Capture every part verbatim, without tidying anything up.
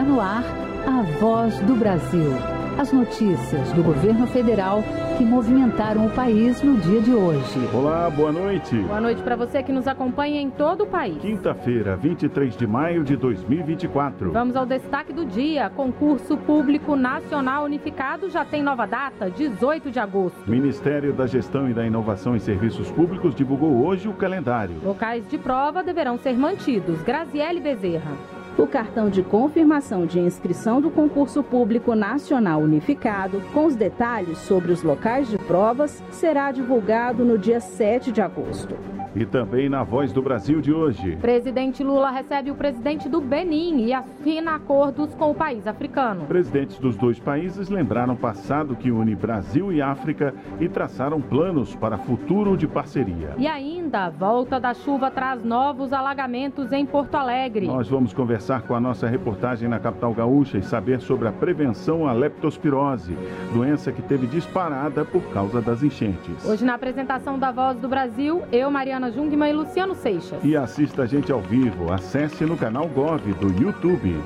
no ar, a Voz do Brasil. As notícias do governo federal que movimentaram o país no dia de hoje. Olá, boa noite. Boa noite para você que nos acompanha em todo o país. Quinta-feira, vinte e três de maio de dois mil e vinte e quatro. Vamos ao destaque do dia. Concurso Público Nacional Unificado já tem nova data, dezoito de agosto. Ministério da Gestão e da Inovação em Serviços Públicos divulgou hoje o calendário. Locais de prova deverão ser mantidos. Graziele Bezerra. O cartão de confirmação de inscrição do Concurso Público Nacional Unificado, com os detalhes sobre os locais de provas, será divulgado no dia sete de agosto. E também na Voz do Brasil de hoje. Presidente Lula recebe o presidente do Benin e assina acordos com o país africano. Presidentes dos dois países lembraram o passado que une Brasil e África e traçaram planos para futuro de parceria. E ainda, a volta da chuva traz novos alagamentos em Porto Alegre. Nós vamos conversar com a nossa reportagem na capital gaúcha e saber sobre a prevenção à leptospirose, doença que teve disparada por causa das enchentes. Hoje, na apresentação da Voz do Brasil, eu, Mariana Jungmann e Luciano Seixas. E assista a gente ao vivo. Acesse no canal Gov do YouTube.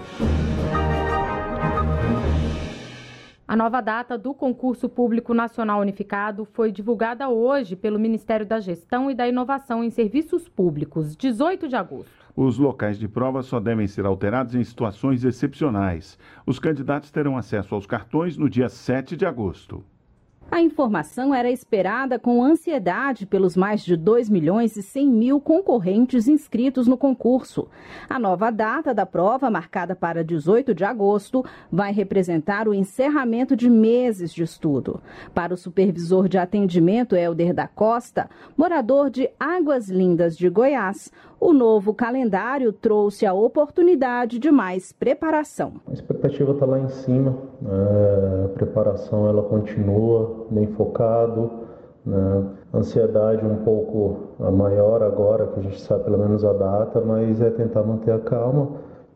A nova data do Concurso Público Nacional Unificado foi divulgada hoje pelo Ministério da Gestão e da Inovação em Serviços Públicos, dezoito de agosto. Os locais de prova só devem ser alterados em situações excepcionais. Os candidatos terão acesso aos cartões no dia sete de agosto. A informação era esperada com ansiedade pelos mais de dois milhões e cem mil concorrentes inscritos no concurso. A nova data da prova, marcada para dezoito de agosto, vai representar o encerramento de meses de estudo. Para o supervisor de atendimento, Helder da Costa, morador de Águas Lindas de Goiás, o novo calendário trouxe a oportunidade de mais preparação. A expectativa está lá em cima, é, a preparação ela continua bem focado, né? Ansiedade um pouco maior agora, que a gente sabe pelo menos a data, mas é tentar manter a calma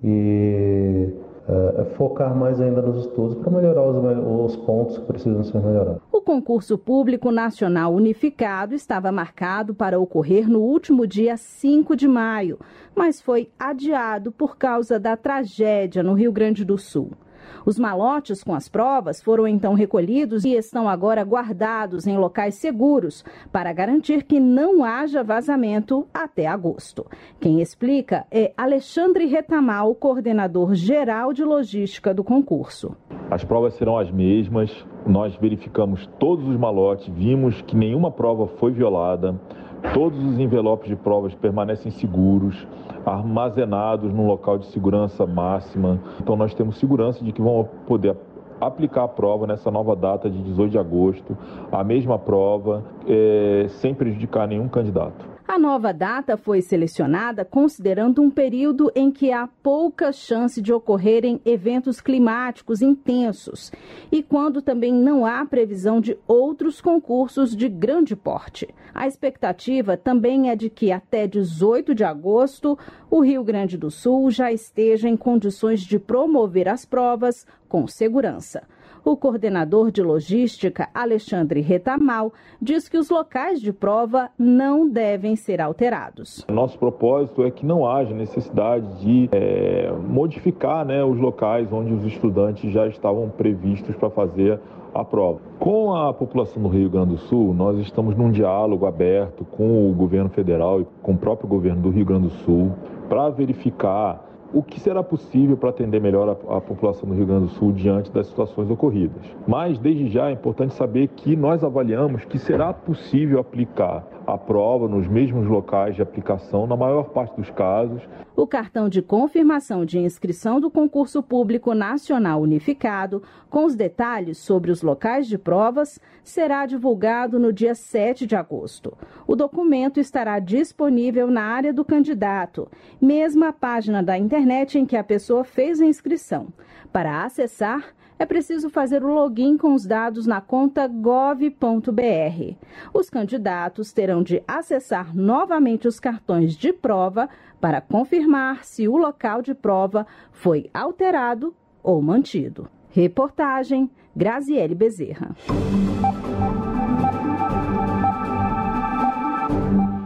e é, é focar mais ainda nos estudos para melhorar os, os pontos que precisam ser melhorados. O concurso público nacional unificado estava marcado para ocorrer no último dia cinco de maio, mas foi adiado por causa da tragédia no Rio Grande do Sul. Os malotes com as provas foram então recolhidos e estão agora guardados em locais seguros para garantir que não haja vazamento até agosto. Quem explica é Alexandre Retamal, coordenador geral de logística do concurso. As provas serão as mesmas, nós verificamos todos os malotes, vimos que nenhuma prova foi violada, todos os envelopes de provas permanecem seguros, armazenados num local de segurança máxima. Então nós temos segurança de que vão poder aplicar a prova nessa nova data de dezoito de agosto, a mesma prova, é, sem prejudicar nenhum candidato. A nova data foi selecionada considerando um período em que há pouca chance de ocorrerem eventos climáticos intensos e quando também não há previsão de outros concursos de grande porte. A expectativa também é de que até dezoito de agosto o Rio Grande do Sul já esteja em condições de promover as provas com segurança. O coordenador de logística, Alexandre Retamal, diz que os locais de prova não devem ser alterados. Nosso propósito é que não haja necessidade de é, modificar, né, os locais onde os estudantes já estavam previstos para fazer a prova. Com a população do Rio Grande do Sul, nós estamos num diálogo aberto com o governo federal e com o próprio governo do Rio Grande do Sul para verificar o que será possível para atender melhor a, a população do Rio Grande do Sul diante das situações ocorridas. Mas, desde já, é importante saber que nós avaliamos que será possível aplicar a prova nos mesmos locais de aplicação, na maior parte dos casos. O cartão de confirmação de inscrição do Concurso Público Nacional Unificado, com os detalhes sobre os locais de provas, será divulgado no dia sete de agosto. O documento estará disponível na área do candidato, mesma página da internet em que a pessoa fez a inscrição. Para acessar, é preciso fazer o login com os dados na conta gov ponto br. Os candidatos terão de acessar novamente os cartões de prova para confirmar se o local de prova foi alterado ou mantido. Reportagem Graziele Bezerra. Em visita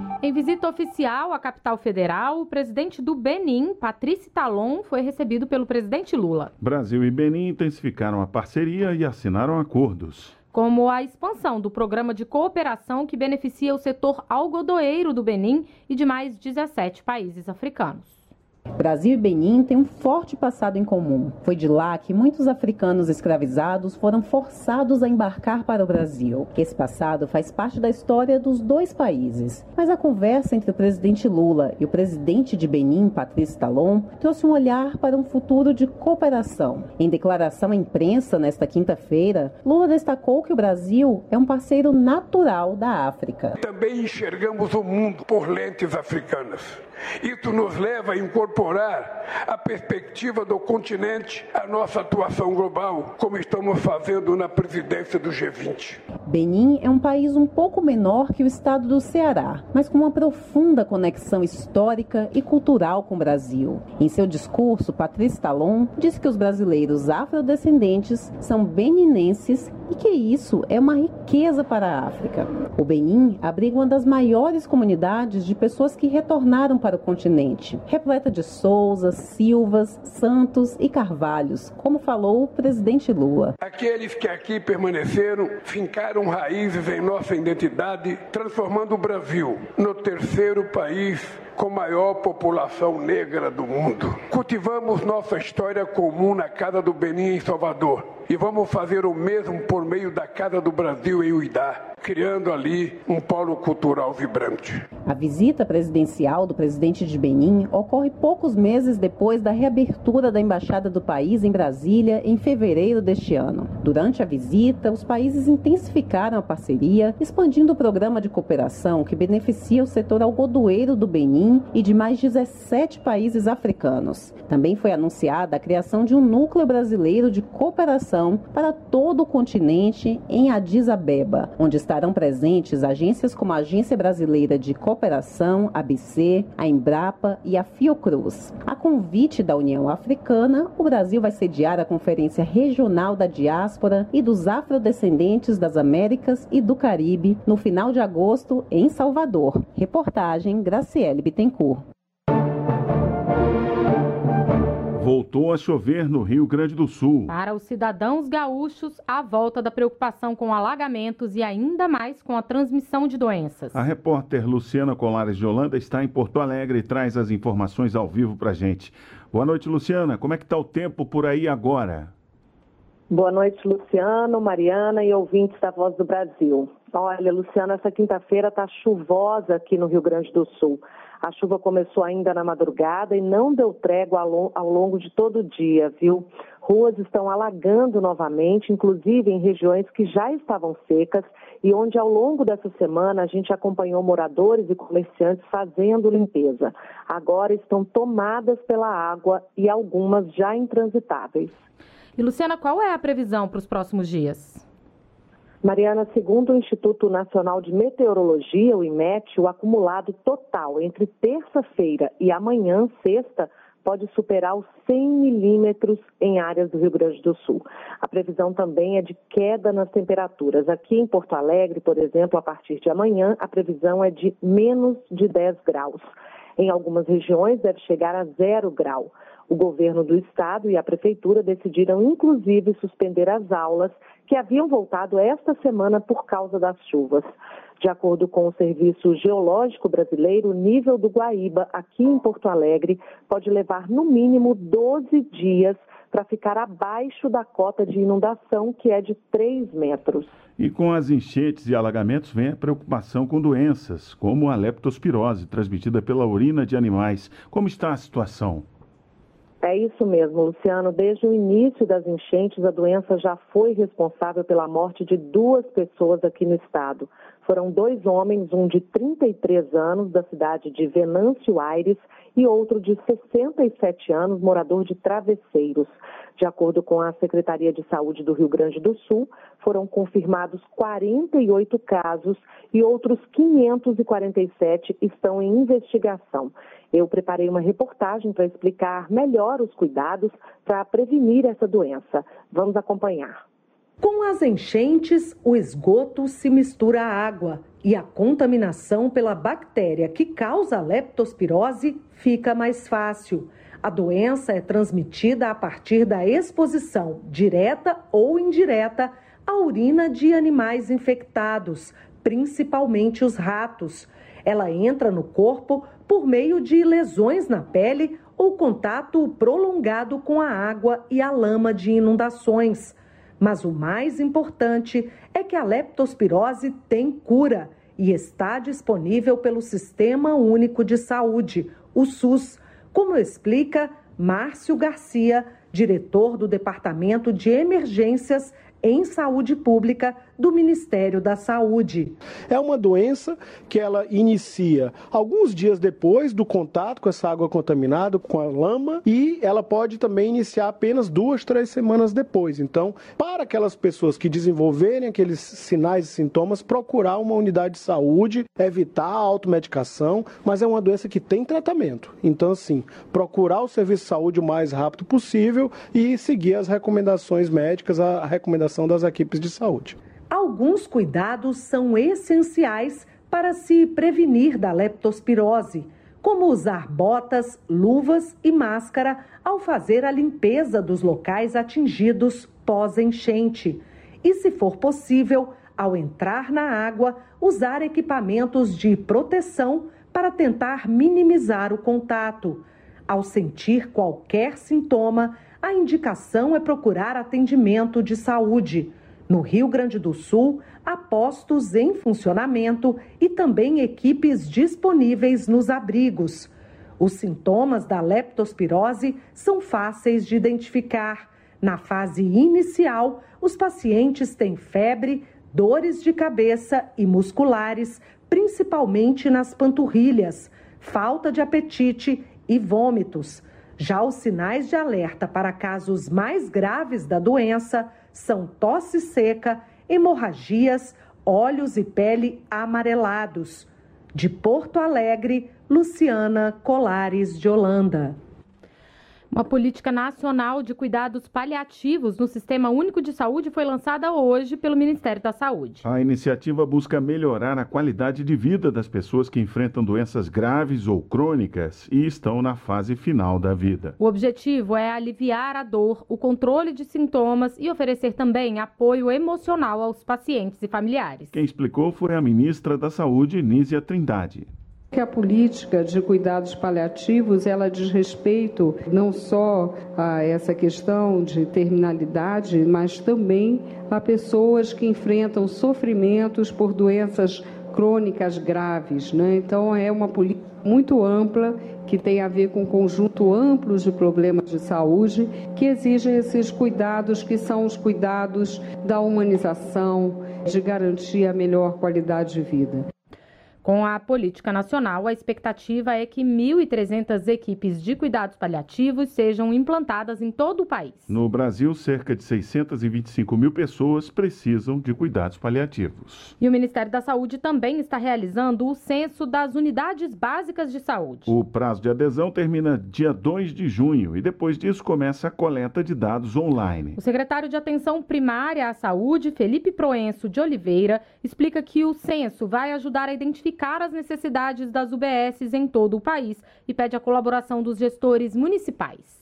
visita oficial à capital federal, o presidente do Benin, Patrice Talon, foi recebido pelo presidente Lula. Brasil e Benin intensificaram a parceria e assinaram acordos, como a expansão do programa de cooperação que beneficia o setor algodoeiro do Benin e de mais dezessete países africanos. Brasil e Benin têm um forte passado em comum. Foi de lá que muitos africanos escravizados foram forçados a embarcar para o Brasil. Esse passado faz parte da história dos dois países. Mas a conversa entre o presidente Lula e o presidente de Benin, Patrice Talon, trouxe um olhar para um futuro de cooperação. Em declaração à imprensa nesta quinta-feira, Lula destacou que o Brasil é um parceiro natural da África. Também enxergamos o mundo por lentes africanas. Isso nos leva a incorporar a perspectiva do continente à nossa atuação global, como estamos fazendo na presidência do G vinte. Benin é um país um pouco menor que o estado do Ceará, mas com uma profunda conexão histórica e cultural com o Brasil. Em seu discurso, Patrice Talon disse que os brasileiros afrodescendentes são beninenses e que isso é uma riqueza para a África. O Benin abriga uma das maiores comunidades de pessoas que retornaram para o continente, repleta de Souzas, Silvas, Santos e Carvalhos, como falou o presidente Lula. Aqueles que aqui permaneceram fincaram raízes em nossa identidade, transformando o Brasil no terceiro país com maior população negra do mundo. Cultivamos nossa história comum na Casa do Benin em Salvador e vamos fazer o mesmo por meio da Casa do Brasil em Uidá, criando ali um polo cultural vibrante. A visita presidencial do presidente de Benin ocorre poucos meses depois da reabertura da embaixada do país em Brasília em fevereiro deste ano. Durante a visita, os países intensificaram a parceria, expandindo o programa de cooperação que beneficia o setor algodoeiro do Benin e de mais dezessete países africanos. Também foi anunciada a criação de um núcleo brasileiro de cooperação para todo o continente em Addis Abeba, onde estarão presentes agências como a Agência Brasileira de Cooperação, a A B C, a Embrapa e a Fiocruz. A convite da União Africana, o Brasil vai sediar a Conferência Regional da Diáspora e dos Afrodescendentes das Américas e do Caribe no final de agosto em Salvador. Reportagem Graciele Bittencourt. Voltou a chover no Rio Grande do Sul. Para os cidadãos gaúchos, a volta da preocupação com alagamentos e ainda mais com a transmissão de doenças. A repórter Luciana Colares de Holanda está em Porto Alegre e traz as informações ao vivo para a gente. Boa noite, Luciana. Como é que está o tempo por aí agora? Boa noite, Luciano, Mariana e ouvintes da Voz do Brasil. Olha, Luciana, essa quinta-feira está chuvosa aqui no Rio Grande do Sul. A chuva começou ainda na madrugada e não deu trégua ao longo de todo o dia, viu? Ruas estão alagando novamente, inclusive em regiões que já estavam secas e onde ao longo dessa semana a gente acompanhou moradores e comerciantes fazendo limpeza. Agora estão tomadas pela água e algumas já intransitáveis. E Luciana, qual é a previsão para os próximos dias? Mariana, segundo o Instituto Nacional de Meteorologia, o IMET, o acumulado total entre terça-feira e amanhã, sexta, pode superar os cem milímetros em áreas do Rio Grande do Sul. A previsão também é de queda nas temperaturas. Aqui em Porto Alegre, por exemplo, a partir de amanhã, a previsão é de menos de dez graus. Em algumas regiões deve chegar a zero grau. O governo do estado e a prefeitura decidiram, inclusive, suspender as aulas que haviam voltado esta semana por causa das chuvas. De acordo com o Serviço Geológico Brasileiro, o nível do Guaíba, aqui em Porto Alegre, pode levar no mínimo doze dias para ficar abaixo da cota de inundação, que é de três metros. E com as enchentes e alagamentos vem a preocupação com doenças, como a leptospirose, transmitida pela urina de animais. Como está a situação? É isso mesmo, Luciano. Desde o início das enchentes, a doença já foi responsável pela morte de duas pessoas aqui no estado. Foram dois homens, um de trinta e três anos, da cidade de Venâncio Aires, e outro de sessenta e sete anos, morador de Travesseiros. De acordo com a Secretaria de Saúde do Rio Grande do Sul, foram confirmados quarenta e oito casos e outros quinhentos e quarenta e sete estão em investigação. Eu preparei uma reportagem para explicar melhor os cuidados para prevenir essa doença. Vamos acompanhar. Com as enchentes, o esgoto se mistura à água e a contaminação pela bactéria que causa a leptospirose fica mais fácil. A doença é transmitida a partir da exposição, direta ou indireta, à urina de animais infectados, principalmente os ratos. Ela entra no corpo por meio de lesões na pele ou contato prolongado com a água e a lama de inundações. Mas o mais importante é que a leptospirose tem cura e está disponível pelo Sistema Único de Saúde, o SUS, como explica Márcio Garcia, diretor do Departamento de Emergências em Saúde Pública do Ministério da Saúde. É uma doença que ela inicia alguns dias depois do contato com essa água contaminada, com a lama, e ela pode também iniciar apenas duas, três semanas depois. Então, para aquelas pessoas que desenvolverem aqueles sinais e sintomas, procurar uma unidade de saúde, evitar a automedicação, mas é uma doença que tem tratamento. Então, assim, procurar o serviço de saúde o mais rápido possível e seguir as recomendações médicas, a recomendação das equipes de saúde. Alguns cuidados são essenciais para se prevenir da leptospirose, como usar botas, luvas e máscara ao fazer a limpeza dos locais atingidos pós-enchente. E, se for possível, ao entrar na água, usar equipamentos de proteção para tentar minimizar o contato. Ao sentir qualquer sintoma, a indicação é procurar atendimento de saúde. No Rio Grande do Sul, há postos em funcionamento e também equipes disponíveis nos abrigos. Os sintomas da leptospirose são fáceis de identificar. Na fase inicial, os pacientes têm febre, dores de cabeça e musculares, principalmente nas panturrilhas, falta de apetite e vômitos. Já os sinais de alerta para casos mais graves da doença são tosse seca, hemorragias, olhos e pele amarelados. De Porto Alegre, Luciana Colares de Holanda. Uma política nacional de cuidados paliativos no Sistema Único de Saúde foi lançada hoje pelo Ministério da Saúde. A iniciativa busca melhorar a qualidade de vida das pessoas que enfrentam doenças graves ou crônicas e estão na fase final da vida. O objetivo é aliviar a dor, o controle de sintomas e oferecer também apoio emocional aos pacientes e familiares. Quem explicou foi a ministra da Saúde, Nízia Trindade. Que a política de cuidados paliativos, ela diz respeito não só a essa questão de terminalidade, mas também a pessoas que enfrentam sofrimentos por doenças crônicas graves, né? Então, é uma política muito ampla, que tem a ver com um conjunto amplo de problemas de saúde, que exigem esses cuidados, que são os cuidados da humanização, de garantir a melhor qualidade de vida. Com a política nacional, a expectativa é que mil e trezentas equipes de cuidados paliativos sejam implantadas em todo o país. No Brasil, cerca de seiscentas e vinte e cinco mil pessoas precisam de cuidados paliativos. E o Ministério da Saúde também está realizando o censo das unidades básicas de saúde. O prazo de adesão termina dia dois de junho e depois disso começa a coleta de dados online. O secretário de Atenção Primária à Saúde, Felipe Proenço de Oliveira, explica que o censo vai ajudar a identificar as necessidades das U B Ss em todo o país e pede a colaboração dos gestores municipais.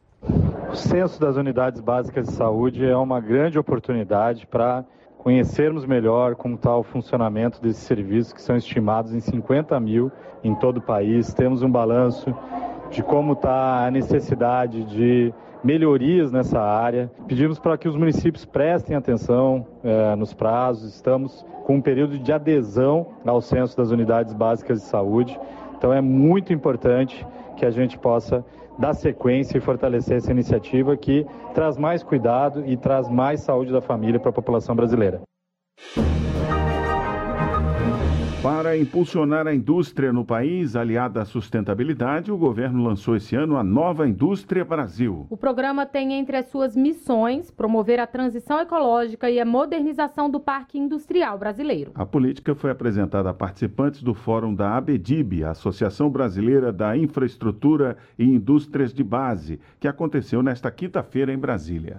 O censo das unidades básicas de saúde é uma grande oportunidade para conhecermos melhor como está o funcionamento desses serviços, que são estimados em cinquenta mil em todo o país. Temos um balanço de como está a necessidade de melhorias nessa área. Pedimos para que os municípios prestem atenção eh, nos prazos. Estamos com um período de adesão ao censo das unidades básicas de saúde. Então é muito importante que a gente possa dar sequência e fortalecer essa iniciativa que traz mais cuidado e traz mais saúde da família para a população brasileira. Para impulsionar a indústria no país, aliada à sustentabilidade, o governo lançou esse ano a Nova Indústria Brasil. O programa tem entre as suas missões promover a transição ecológica e a modernização do parque industrial brasileiro. A política foi apresentada a participantes do Fórum da ABDIB, a Associação Brasileira da Infraestrutura e Indústrias de Base, que aconteceu nesta quinta-feira em Brasília.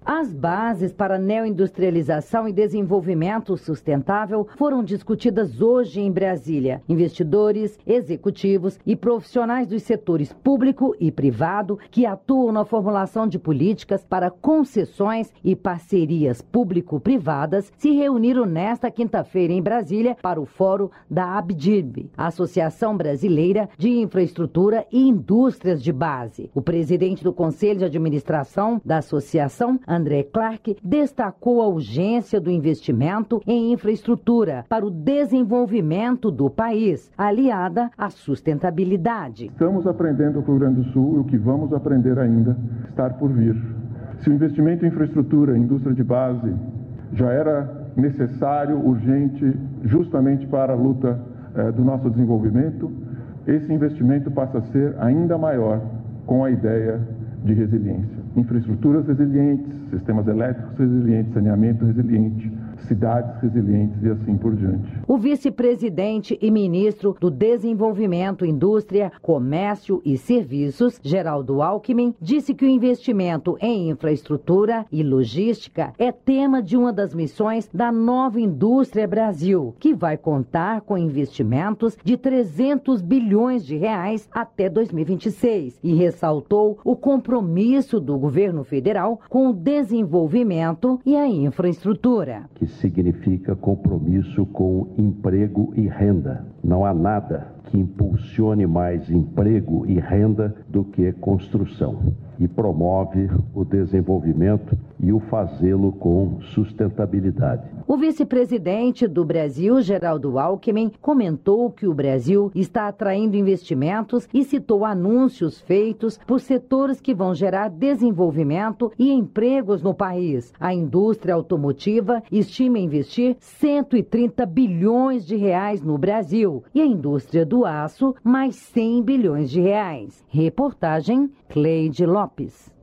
As bases para neoindustrialização e desenvolvimento sustentável foram discutidas hoje em Brasília. Investidores, executivos e profissionais dos setores público e privado que atuam na formulação de políticas para concessões e parcerias público-privadas se reuniram nesta quinta-feira em Brasília para o fórum da ABDIB, Associação Brasileira de Infraestrutura e Indústrias de Base. O presidente do Conselho de Administração da associação, André Clark, destacou a urgência do investimento em infraestrutura para o desenvolvimento do país, aliada à sustentabilidade. Estamos aprendendo com o Rio Grande do Sul e o que vamos aprender ainda está por vir. Se o investimento em infraestrutura, indústria de base, já era necessário, urgente, justamente para a luta eh, do nosso desenvolvimento, esse investimento passa a ser ainda maior com a ideia de resiliência. Infraestruturas resilientes, sistemas elétricos resilientes, saneamento resiliente, cidades resilientes e assim por diante. O vice-presidente e ministro do Desenvolvimento, Indústria, Comércio e Serviços, Geraldo Alckmin, disse que o investimento em infraestrutura e logística é tema de uma das missões da Nova Indústria Brasil, que vai contar com investimentos de trezentos bilhões de reais até dois mil e vinte e seis e ressaltou o compromisso do governo federal com o desenvolvimento e a infraestrutura. Que significa compromisso com emprego e renda. Não há nada que impulsione mais emprego e renda do que construção e promove o desenvolvimento e o fazê-lo com sustentabilidade. O vice-presidente do Brasil, Geraldo Alckmin, comentou que o Brasil está atraindo investimentos e citou anúncios feitos por setores que vão gerar desenvolvimento e empregos no país. A indústria automotiva estima investir cento e trinta bilhões de reais no Brasil e a indústria do aço mais cem bilhões de reais. Reportagem Cleide Lopes.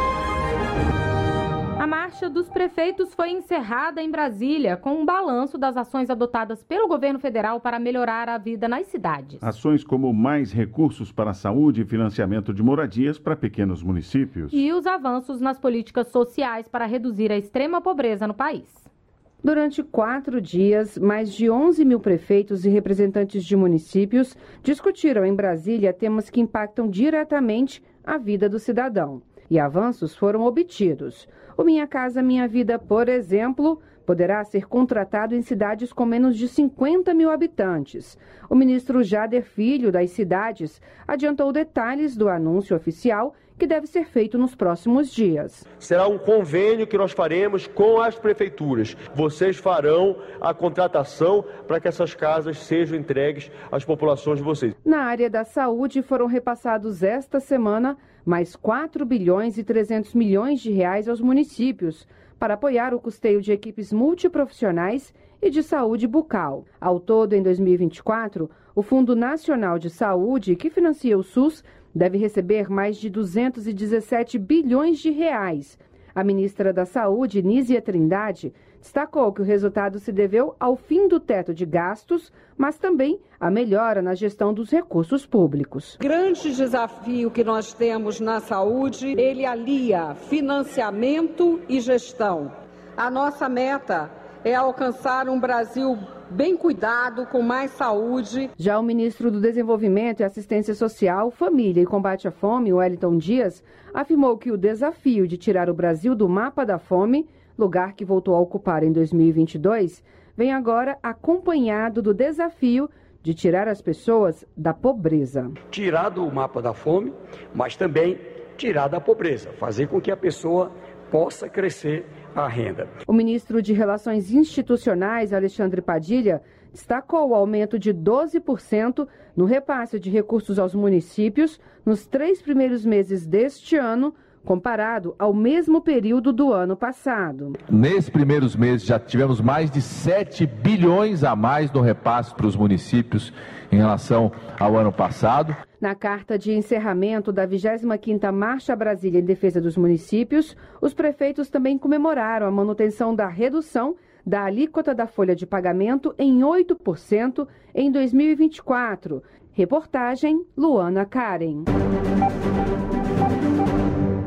A Marcha dos Prefeitos foi encerrada em Brasília com um balanço das ações adotadas pelo governo federal para melhorar a vida nas cidades. Ações como mais recursos para a saúde e financiamento de moradias para pequenos municípios. E os avanços nas políticas sociais para reduzir a extrema pobreza no país. Durante quatro dias, mais de onze mil prefeitos e representantes de municípios discutiram em Brasília temas que impactam diretamente a vida do cidadão. E avanços foram obtidos. O Minha Casa Minha Vida, por exemplo, poderá ser contratado em cidades com menos de cinquenta mil habitantes. O ministro Jader Filho, das cidades, adiantou detalhes do anúncio oficial que deve ser feito nos próximos dias. Será um convênio que nós faremos com as prefeituras. Vocês farão a contratação para que essas casas sejam entregues às populações de vocês. Na área da saúde foram repassados esta semana mais quatro bilhões e trezentos milhões de reais aos municípios para apoiar o custeio de equipes multiprofissionais e de saúde bucal. Ao todo, em dois mil e vinte e quatro, o Fundo Nacional de Saúde, que financia o SUS, deve receber mais de duzentos e dezessete bilhões de reais. A ministra da Saúde, Nízia Trindade, destacou que o resultado se deveu ao fim do teto de gastos, mas também à melhora na gestão dos recursos públicos. O grande desafio que nós temos na saúde, ele alia financiamento e gestão. A nossa meta é alcançar um Brasil bem cuidado, com mais saúde. Já o ministro do Desenvolvimento e Assistência Social, Família e Combate à Fome, Wellington Dias, afirmou que o desafio de tirar o Brasil do mapa da fome, lugar que voltou a ocupar em dois mil e vinte e dois, vem agora acompanhado do desafio de tirar as pessoas da pobreza. Tirar do mapa da fome, mas também tirar da pobreza, fazer com que a pessoa possa crescer a renda. O ministro de Relações Institucionais, Alexandre Padilha, destacou o aumento de doze por cento no repasse de recursos aos municípios nos três primeiros meses deste ano, comparado ao mesmo período do ano passado. Nesses primeiros meses já tivemos mais de sete bilhões a mais no repasse para os municípios em relação ao ano passado. Na carta de encerramento da vigésima quinta Marcha Brasília em Defesa dos Municípios, os prefeitos também comemoraram a manutenção da redução da alíquota da folha de pagamento em oito por cento em dois mil e vinte e quatro. Reportagem Luana Karen.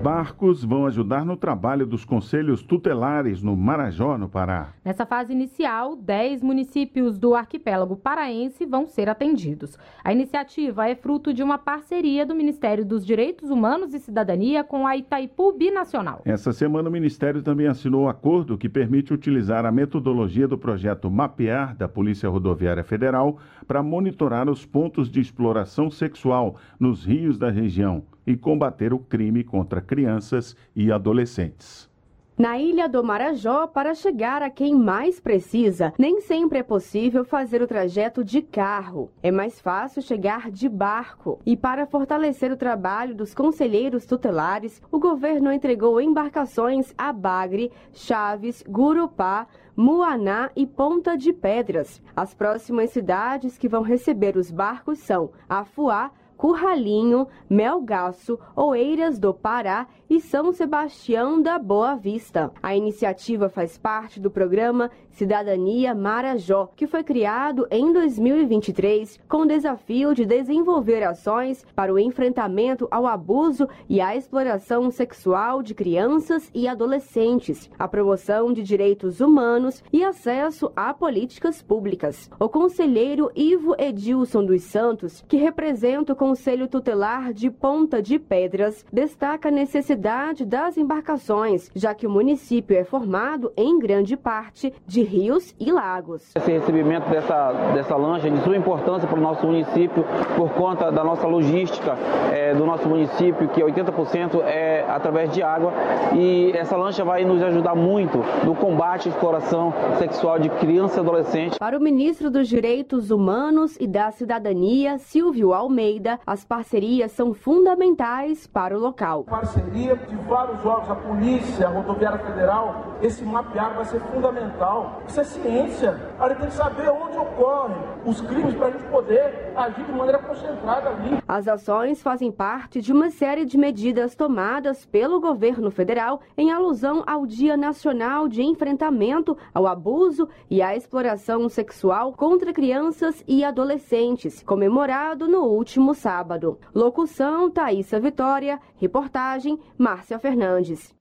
Barcos vão ajudar no trabalho dos conselhos tutelares no Marajó, no Pará. Nessa fase inicial, dez municípios do arquipélago paraense vão ser atendidos. A iniciativa é fruto de uma parceria do Ministério dos Direitos Humanos e Cidadania com a Itaipu Binacional. Essa semana o Ministério também assinou um acordo que permite utilizar a metodologia do projeto Mapear da Polícia Rodoviária Federal para monitorar os pontos de exploração sexual nos rios da região e combater o crime contra crianças e adolescentes. Na Ilha do Marajó, para chegar a quem mais precisa, nem sempre é possível fazer o trajeto de carro. É mais fácil chegar de barco. E para fortalecer o trabalho dos conselheiros tutelares, o governo entregou embarcações a Bagre, Chaves, Gurupá, Muaná e Ponta de Pedras. As próximas cidades que vão receber os barcos são Afuá, Curralinho, Melgaço, Oeiras do Pará e São Sebastião da Boa Vista. A iniciativa faz parte do programa Cidadania Marajó, que foi criado em dois mil e vinte e três com o desafio de desenvolver ações para o enfrentamento ao abuso e à exploração sexual de crianças e adolescentes, a promoção de direitos humanos e acesso a políticas públicas. O conselheiro Ivo Edilson dos Santos, que representa o Conselho Tutelar de Ponta de Pedras, destaca a necessidade das embarcações, já que o município é formado, em grande parte, de rios e lagos. Esse recebimento dessa, dessa lancha é de sua importância para o nosso município, por conta da nossa logística é, do nosso município, que oitenta por cento é através de água, e essa lancha vai nos ajudar muito no combate à exploração sexual de crianças e adolescentes. Para o ministro dos Direitos Humanos e da Cidadania, Silvio Almeida, as parcerias são fundamentais para o local. Parceria de vários órgãos, a polícia, a rodoviária federal, esse mapear vai ser fundamental. Isso é ciência. A gente tem que saber onde ocorrem os crimes para a gente poder agir de maneira concentrada ali. As ações fazem parte de uma série de medidas tomadas pelo governo federal em alusão ao Dia Nacional de Enfrentamento ao Abuso e à Exploração Sexual contra Crianças e Adolescentes, comemorado no último sábado. Locução, Thaísa Vitória. Reportagem, Márcia Fernandes.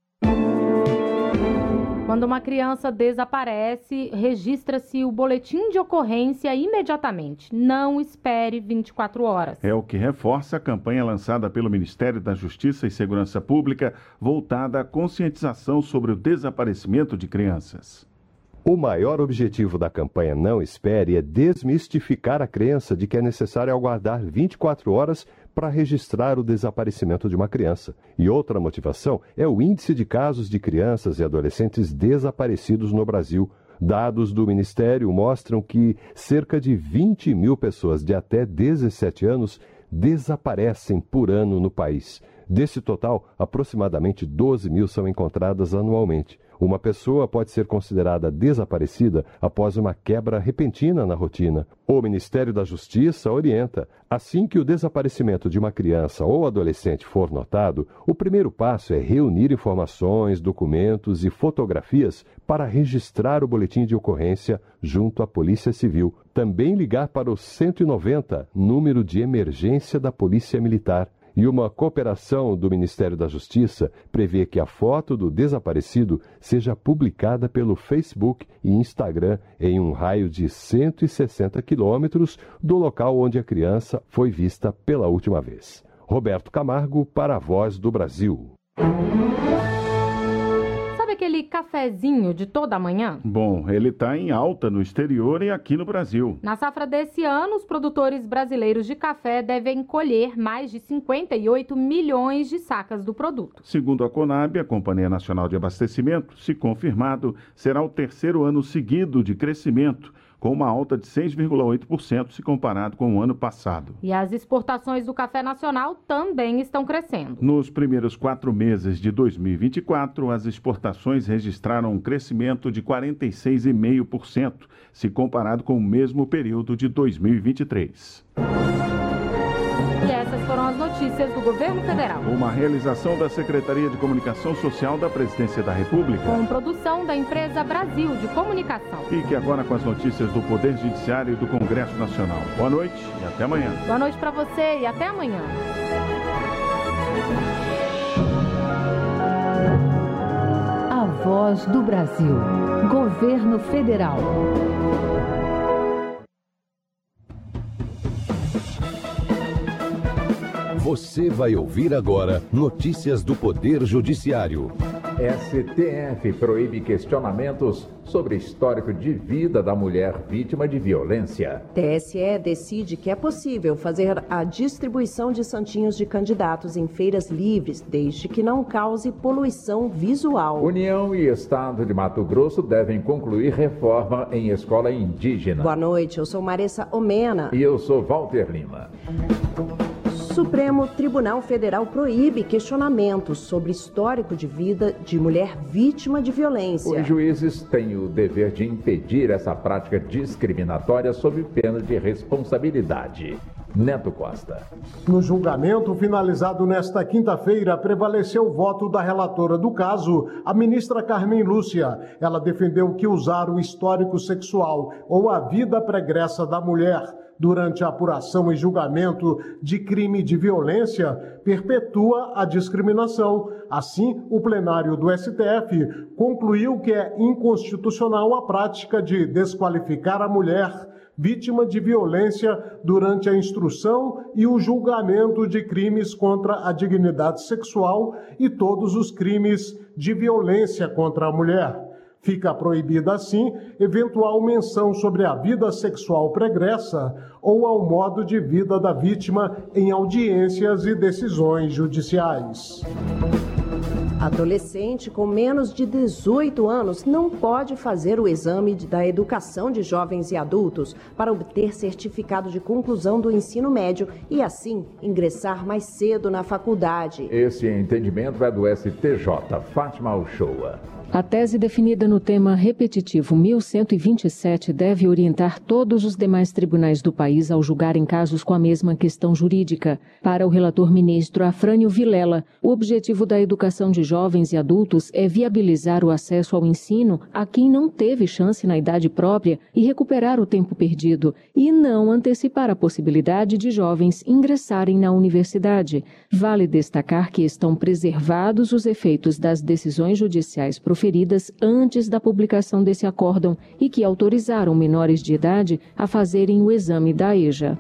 Quando uma criança desaparece, registra-se o boletim de ocorrência imediatamente. Não espere vinte e quatro horas. É o que reforça a campanha lançada pelo Ministério da Justiça e Segurança Pública, voltada à conscientização sobre o desaparecimento de crianças. O maior objetivo da campanha Não Espere é desmistificar a crença de que é necessário aguardar vinte e quatro horas para registrar o desaparecimento de uma criança. E outra motivação é o índice de casos de crianças e adolescentes desaparecidos no Brasil. Dados do Ministério mostram que cerca de vinte mil pessoas de até dezessete anos desaparecem por ano no país. Desse total, aproximadamente doze mil são encontradas anualmente. Uma pessoa pode ser considerada desaparecida após uma quebra repentina na rotina. O Ministério da Justiça orienta: assim que o desaparecimento de uma criança ou adolescente for notado, o primeiro passo é reunir informações, documentos e fotografias para registrar o boletim de ocorrência junto à Polícia Civil. Também ligar para o cento e noventa, número de emergência da Polícia Militar. E uma cooperação do Ministério da Justiça prevê que a foto do desaparecido seja publicada pelo Facebook e Instagram em um raio de cento e sessenta quilômetros do local onde a criança foi vista pela última vez. Roberto Camargo, para a Voz do Brasil. Aquele cafezinho de toda manhã? Bom, ele está em alta no exterior e aqui no Brasil. Na safra desse ano, os produtores brasileiros de café devem colher mais de cinquenta e oito milhões de sacas do produto. Segundo a Conab, a Companhia Nacional de Abastecimento, se confirmado, será o terceiro ano seguido de crescimento, com uma alta de seis vírgula oito por cento se comparado com o ano passado. E as exportações do café nacional também estão crescendo. Nos primeiros quatro meses de dois mil e vinte e quatro, as exportações registraram um crescimento de quarenta e seis vírgula cinco por cento, se comparado com o mesmo período de dois mil e vinte e três. E essas foram as notícias do Governo Federal. Uma realização da Secretaria de Comunicação Social da Presidência da República. Com produção da empresa Brasil de Comunicação. Fique agora com as notícias do Poder Judiciário e do Congresso Nacional. Boa noite e até amanhã. Boa noite para você e até amanhã. voz do Brasil. Governo Federal. Você vai ouvir agora notícias do Poder Judiciário. S T F proíbe questionamentos sobre histórico de vida da mulher vítima de violência. T S E decide que é possível fazer a distribuição de santinhos de candidatos em feiras livres, desde que não cause poluição visual. União e Estado de Mato Grosso devem concluir reforma em escola indígena. Boa noite, eu sou Marissa Omena. E eu sou Walter Lima. Supremo Tribunal Federal proíbe questionamentos sobre histórico de vida de mulher vítima de violência. Os juízes têm o dever de impedir essa prática discriminatória sob pena de responsabilidade. Neto Costa. No julgamento finalizado nesta quinta-feira, prevaleceu o voto da relatora do caso, a ministra Carmen Lúcia. Ela defendeu que usar o histórico sexual ou a vida pregressa da mulher durante a apuração e julgamento de crime de violência perpetua a discriminação. Assim, o plenário do S T F concluiu que é inconstitucional a prática de desqualificar a mulher vítima de violência durante a instrução e o julgamento de crimes contra a dignidade sexual e todos os crimes de violência contra a mulher. Fica proibida, assim, eventual menção sobre a vida sexual pregressa ou ao modo de vida da vítima em audiências e decisões judiciais. Adolescente com menos de dezoito anos não pode fazer o exame da educação de jovens e adultos para obter certificado de conclusão do ensino médio e, assim, ingressar mais cedo na faculdade. Esse entendimento é do S T J. Fátima Uchoa. A tese definida no tema repetitivo mil cento e vinte e sete deve orientar todos os demais tribunais do país ao julgarem casos com a mesma questão jurídica. Para o relator ministro Afrânio Vilela, o objetivo da educação de jovens e adultos é viabilizar o acesso ao ensino a quem não teve chance na idade própria e recuperar o tempo perdido, e não antecipar a possibilidade de jovens ingressarem na universidade. Vale destacar que estão preservados os efeitos das decisões judiciais proferidas feridas antes da publicação desse acórdão e que autorizaram menores de idade a fazerem o exame da E J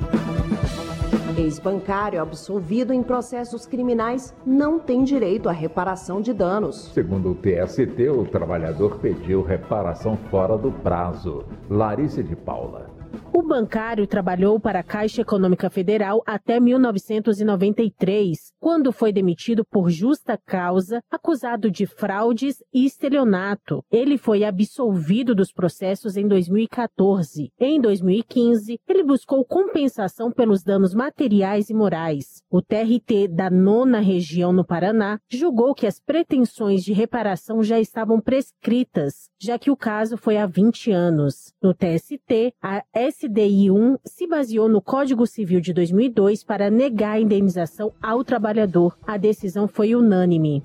A. Ex-bancário absolvido em processos criminais não tem direito à reparação de danos. Segundo o T S T, o trabalhador pediu reparação fora do prazo. Larissa de Paula. O bancário trabalhou para a Caixa Econômica Federal até mil novecentos e noventa e três, quando foi demitido por justa causa, acusado de fraudes e estelionato. Ele foi absolvido dos processos em dois mil e quatorze. Em dois mil e quinze, ele buscou compensação pelos danos materiais e morais. O T R T da nona Região no Paraná julgou que as pretensões de reparação já estavam prescritas, já que o caso foi há vinte anos. No T S T, a S D I um se baseou no Código Civil de dois mil e dois para negar a indenização ao trabalhador. A decisão foi unânime.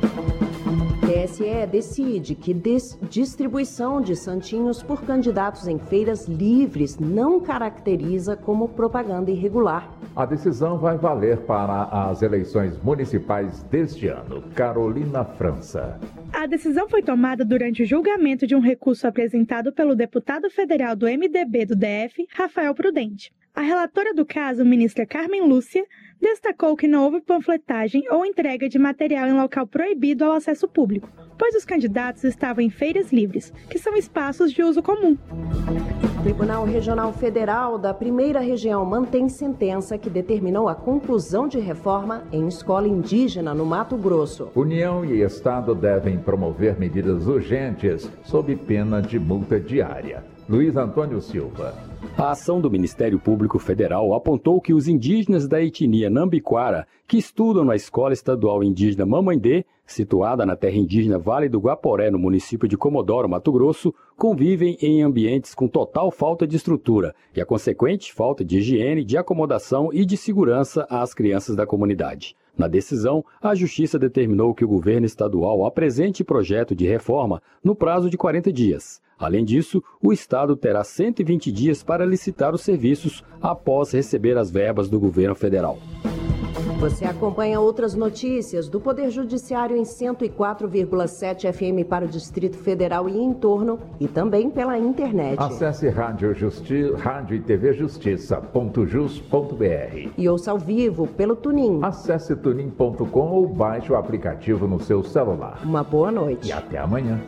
T S E decide que des- distribuição de santinhos por candidatos em feiras livres não caracteriza como propaganda irregular. A decisão vai valer para as eleições municipais deste ano. Carolina França. A decisão foi tomada durante o julgamento de um recurso apresentado pelo deputado federal do M D B do D F, Rafael Prudente. A relatora do caso, ministra Carmen Lúcia, destacou que não houve panfletagem ou entrega de material em local proibido ao acesso público, pois os candidatos estavam em feiras livres, que são espaços de uso comum. O Tribunal Regional Federal da Primeira Região mantém sentença que determinou a conclusão de reforma em escola indígena no Mato Grosso. União e Estado devem promover medidas urgentes sob pena de multa diária. Luiz Antônio Silva. A ação do Ministério Público Federal apontou que os indígenas da etnia Nambiquara, que estudam na Escola Estadual Indígena Mamãendê, situada na terra indígena Vale do Guaporé, no município de Comodoro, Mato Grosso, convivem em ambientes com total falta de estrutura e a consequente falta de higiene, de acomodação e de segurança às crianças da comunidade. Na decisão, a Justiça determinou que o governo estadual apresente projeto de reforma no prazo de quarenta dias. Além disso, o Estado terá cento e vinte dias para licitar os serviços após receber as verbas do governo federal. Você acompanha outras notícias do Poder Judiciário em cento e quatro vírgula sete F M para o Distrito Federal e em torno, e também pela internet. Acesse rádio, Justi... rádio e tv justiça ponto jus ponto br. E ouça ao vivo pelo Tunin. Acesse tunin ponto com ou baixe o aplicativo no seu celular. Uma boa noite. E até amanhã.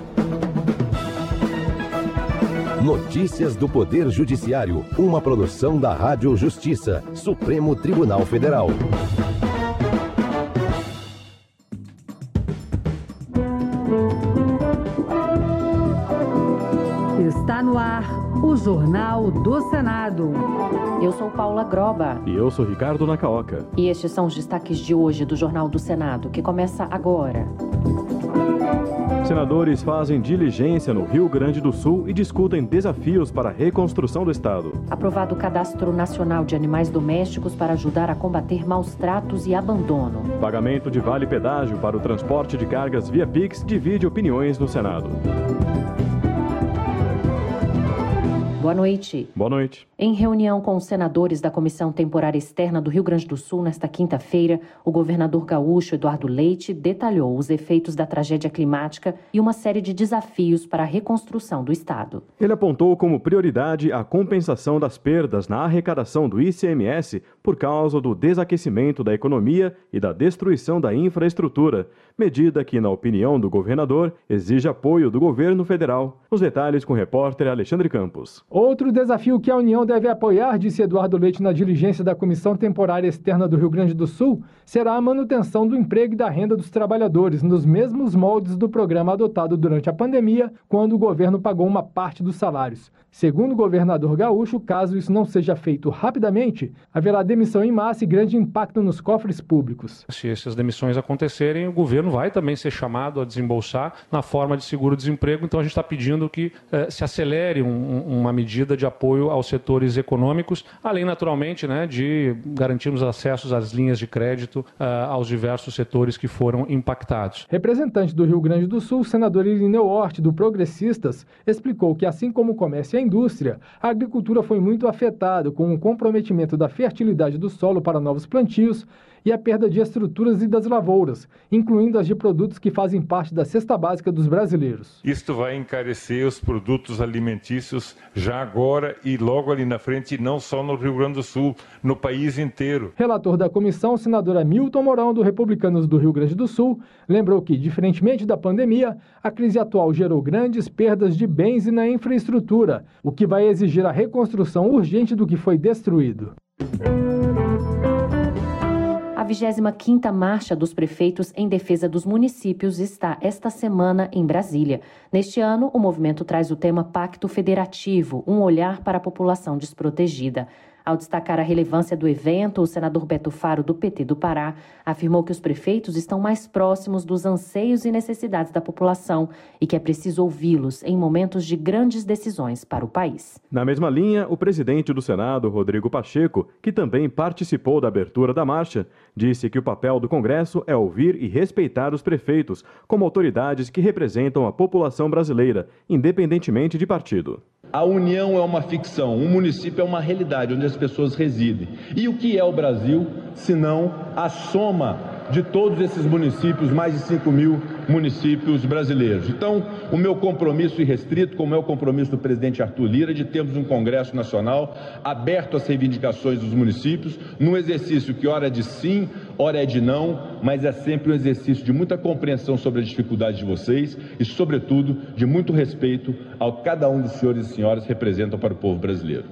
Notícias do Poder Judiciário, uma produção da Rádio Justiça, Supremo Tribunal Federal. Está no ar o Jornal do Senado. Eu sou Paula Groba. E eu sou Ricardo Nacaoca. E estes são os destaques de hoje do Jornal do Senado, que começa agora. Senadores fazem diligência no Rio Grande do Sul e discutem desafios para a reconstrução do Estado. Aprovado o Cadastro Nacional de Animais Domésticos para ajudar a combater maus tratos e abandono. Pagamento de vale-pedágio para o transporte de cargas via Pix divide opiniões no Senado. Boa noite. Boa noite. Em reunião com os senadores da Comissão Temporária Externa do Rio Grande do Sul nesta quinta-feira, o governador gaúcho Eduardo Leite detalhou os efeitos da tragédia climática e uma série de desafios para a reconstrução do Estado. Ele apontou como prioridade a compensação das perdas na arrecadação do I C M S por causa do desaquecimento da economia e da destruição da infraestrutura, medida que, na opinião do governador, exige apoio do governo federal. Os detalhes com o repórter Alexandre Campos. Outro desafio que a União deve apoiar, disse Eduardo Leite na diligência da Comissão Temporária Externa do Rio Grande do Sul, será a manutenção do emprego e da renda dos trabalhadores, nos mesmos moldes do programa adotado durante a pandemia, quando o governo pagou uma parte dos salários. Segundo o governador gaúcho, caso isso não seja feito rapidamente, haverá demissão em massa e grande impacto nos cofres públicos. Se essas demissões acontecerem, o governo vai também ser chamado a desembolsar na forma de seguro-desemprego, então a gente está pedindo que eh, se acelere um, uma medida de apoio aos setores econômicos, além naturalmente, né, de garantirmos acessos às linhas de crédito uh, aos diversos setores que foram impactados. Representante do Rio Grande do Sul, o senador Irineu Hort, do Progressistas, explicou que assim como o comércio e a indústria, a agricultura foi muito afetada com o comprometimento da fertilidade do solo para novos plantios e a perda de estruturas e das lavouras, incluindo as de produtos que fazem parte da cesta básica dos brasileiros. Isto vai encarecer os produtos alimentícios já agora e logo ali na frente, não só no Rio Grande do Sul, no país inteiro. Relator da comissão, o senador Hamilton Mourão, do Republicanos do Rio Grande do Sul, lembrou que, diferentemente da pandemia, a crise atual gerou grandes perdas de bens e na infraestrutura, o que vai exigir a reconstrução urgente do que foi destruído. A vigésima quinta Marcha dos Prefeitos em Defesa dos Municípios está esta semana em Brasília. Neste ano, o movimento traz o tema Pacto Federativo, um olhar para a população desprotegida. Ao destacar a relevância do evento, o senador Beto Faro, do P T do Pará, afirmou que os prefeitos estão mais próximos dos anseios e necessidades da população e que é preciso ouvi-los em momentos de grandes decisões para o país. Na mesma linha, o presidente do Senado, Rodrigo Pacheco, que também participou da abertura da marcha, disse que o papel do Congresso é ouvir e respeitar os prefeitos como autoridades que representam a população brasileira, independentemente de partido. A União é uma ficção, um município é uma realidade onde as pessoas residem. E o que é o Brasil, senão a soma de todos esses municípios, mais de cinco mil municípios brasileiros? Então, o meu compromisso irrestrito, como é o compromisso do presidente Arthur Lira, de termos um Congresso Nacional aberto às reivindicações dos municípios, num exercício que ora é de sim, ora é de não, mas é sempre um exercício de muita compreensão sobre a dificuldade de vocês e, sobretudo, de muito respeito ao que cada um dos senhores e senhoras representam para o povo brasileiro.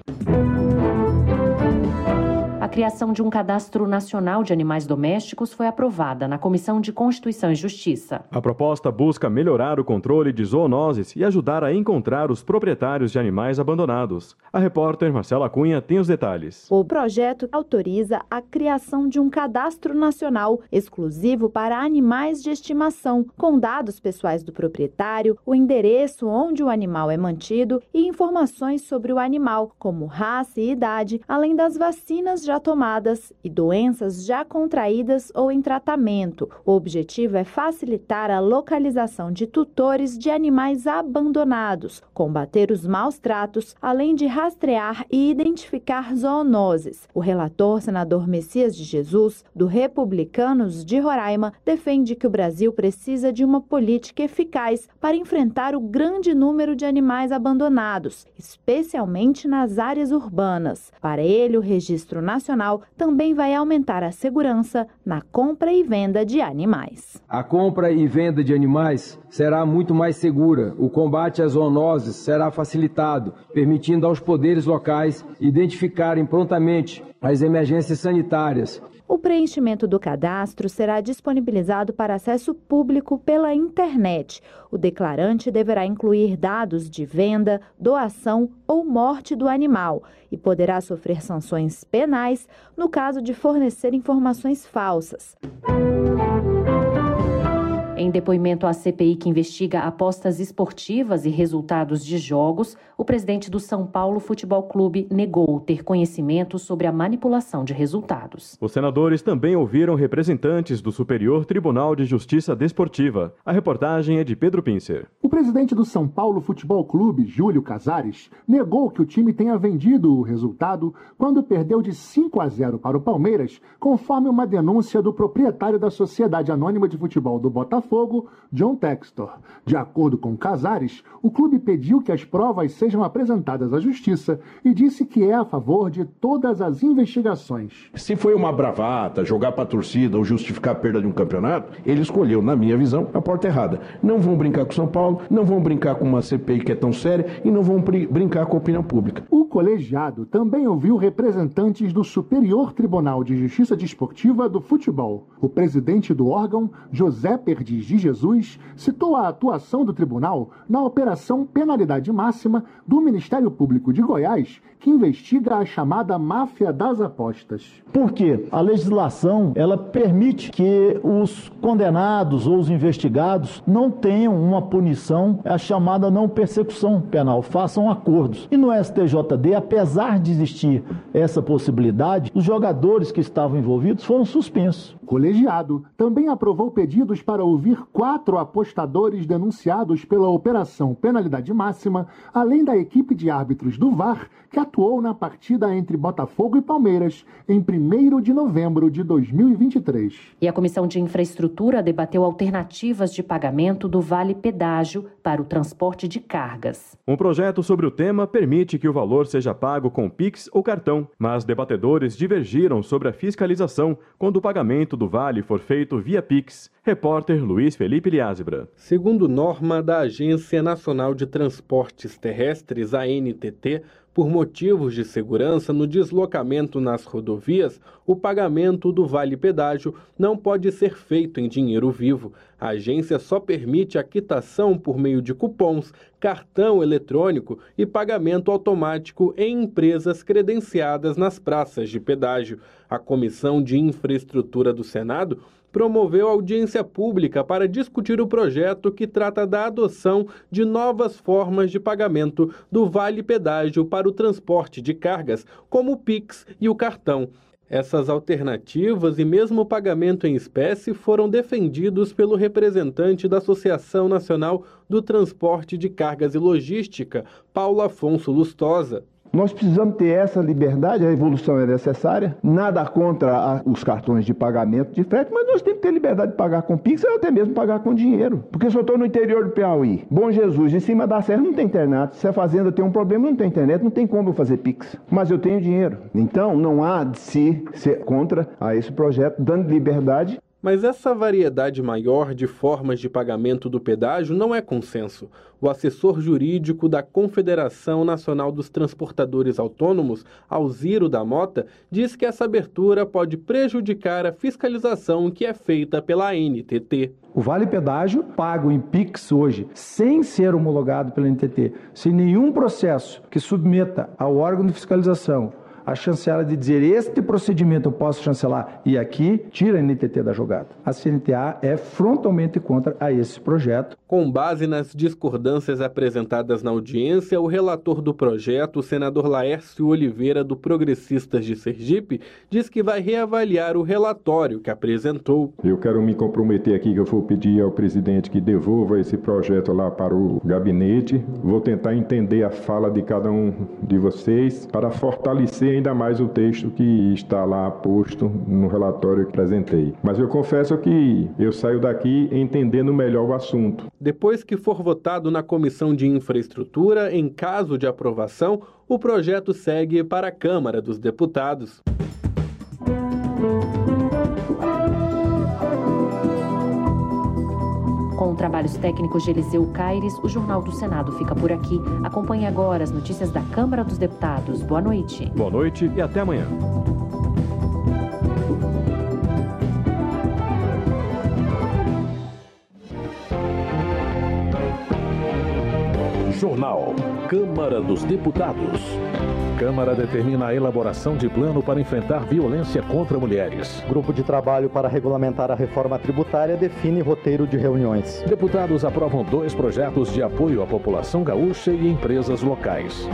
A criação de um cadastro nacional de animais domésticos foi aprovada na Comissão de Constituição e Justiça. A proposta busca melhorar o controle de zoonoses e ajudar a encontrar os proprietários de animais abandonados. A repórter Marcela Cunha tem os detalhes. O projeto autoriza a criação de um cadastro nacional exclusivo para animais de estimação, com dados pessoais do proprietário, o endereço onde o animal é mantido e informações sobre o animal, como raça e idade, além das vacinas já tomadas e doenças já contraídas ou em tratamento. O objetivo é facilitar a localização de tutores de animais abandonados, combater os maus tratos, além de rastrear e identificar zoonoses. O relator, senador Messias de Jesus, do Republicanos de Roraima, defende que o Brasil precisa de uma política eficaz para enfrentar o grande número de animais abandonados, especialmente nas áreas urbanas. Para ele, o Registro Nacional também vai aumentar a segurança na compra e venda de animais. A compra e venda de animais será muito mais segura. O combate às zoonoses será facilitado, permitindo aos poderes locais identificarem prontamente as emergências sanitárias. O preenchimento do cadastro será disponibilizado para acesso público pela internet. O declarante deverá incluir dados de venda, doação ou morte do animal e poderá sofrer sanções penais no caso de fornecer informações falsas. Em depoimento à C P I que investiga apostas esportivas e resultados de jogos, o presidente do São Paulo Futebol Clube negou ter conhecimento sobre a manipulação de resultados. Os senadores também ouviram representantes do Superior Tribunal de Justiça Desportiva. A reportagem é de Pedro Pincer. O presidente do São Paulo Futebol Clube, Júlio Casares, negou que o time tenha vendido o resultado quando perdeu de cinco a zero para o Palmeiras, conforme uma denúncia do proprietário da Sociedade Anônima de Futebol do Botafogo, John Textor. De acordo com Casares, o clube pediu que as provas sejam apresentadas à Justiça e disse que é a favor de todas as investigações. Se foi uma bravata, jogar para a torcida ou justificar a perda de um campeonato, ele escolheu, na minha visão, a porta errada. Não vão brincar com São Paulo, não vão brincar com uma C P I que é tão séria e não vão brincar com a opinião pública. O colegiado também ouviu representantes do Superior Tribunal de Justiça Desportiva do Futebol. O presidente do órgão, José Perdiz de Jesus, citou a atuação do tribunal na Operação Penalidade Máxima do Ministério Público de Goiás, que investiga a chamada máfia das apostas. Porque a legislação, ela permite que os condenados ou os investigados não tenham uma punição, a chamada não persecução penal, façam acordos. E no S T J D, apesar de existir essa possibilidade, os jogadores que estavam envolvidos foram suspensos. O colegiado também aprovou pedidos para ouvir quatro apostadores denunciados pela Operação Penalidade Máxima, além da equipe de árbitros do V A R, que atuou na partida entre Botafogo e Palmeiras em primeiro de novembro de dois mil e vinte e três. E a Comissão de Infraestrutura debateu alternativas de pagamento do Vale Pedágio para o transporte de cargas. Um projeto sobre o tema permite que o valor seja pago com Pix ou cartão, mas debatedores divergiram sobre a fiscalização quando o pagamento do vale for feito via Pix. Repórter Luiz Felipe Liázebra. Segundo norma da Agência Nacional de Transportes Terrestres, a N T T, por motivos de segurança no deslocamento nas rodovias, o pagamento do Vale Pedágio não pode ser feito em dinheiro vivo. A agência só permite a quitação por meio de cupons, cartão eletrônico e pagamento automático em empresas credenciadas nas praças de pedágio. A Comissão de Infraestrutura do Senado promoveu audiência pública para discutir o projeto que trata da adoção de novas formas de pagamento do Vale Pedágio para o transporte de cargas, como o Pix e o cartão. Essas alternativas e mesmo o pagamento em espécie foram defendidos pelo representante da Associação Nacional do Transporte de Cargas e Logística, Paulo Afonso Lustosa. Nós precisamos ter essa liberdade, a evolução é necessária, nada contra a, os cartões de pagamento de frete, mas nós temos que ter liberdade de pagar com Pix ou até mesmo pagar com dinheiro. Porque se eu estou no interior do Piauí, Bom Jesus, em cima da serra não tem internet, se a fazenda tem um problema não tem internet, não tem como eu fazer Pix, mas eu tenho dinheiro. Então não há de se ser contra a esse projeto, dando liberdade. Mas essa variedade maior de formas de pagamento do pedágio não é consenso. O assessor jurídico da Confederação Nacional dos Transportadores Autônomos, Alziro da Mota, diz que essa abertura pode prejudicar a fiscalização que é feita pela A N T T. O Vale Pedágio, pago em Pix hoje, sem ser homologado pela A N T T, sem nenhum processo que submeta ao órgão de fiscalização a chancela de dizer este procedimento eu posso chancelar e aqui tira a N T T da jogada. A C N T A é frontalmente contra a esse projeto. Com base nas discordâncias apresentadas na audiência, o relator do projeto, o senador Laércio Oliveira, do Progressistas de Sergipe, diz que vai reavaliar o relatório que apresentou. Eu quero me comprometer aqui que eu vou pedir ao presidente que devolva esse projeto lá para o gabinete. Vou tentar entender a fala de cada um de vocês para fortalecer ainda mais o texto que está lá posto no relatório que apresentei. Mas eu confesso que eu saio daqui entendendo melhor o assunto. Depois que for votado na Comissão de Infraestrutura, em caso de aprovação, o projeto segue para a Câmara dos Deputados. Com trabalhos técnicos de Eliseu Caires, o Jornal do Senado fica por aqui. Acompanhe agora as notícias da Câmara dos Deputados. Boa noite. Boa noite e até amanhã. Jornal Câmara dos Deputados. Câmara determina a elaboração de plano para enfrentar violência contra mulheres. Grupo de trabalho para regulamentar a reforma tributária define roteiro de reuniões. Deputados aprovam dois projetos de apoio à população gaúcha e empresas locais.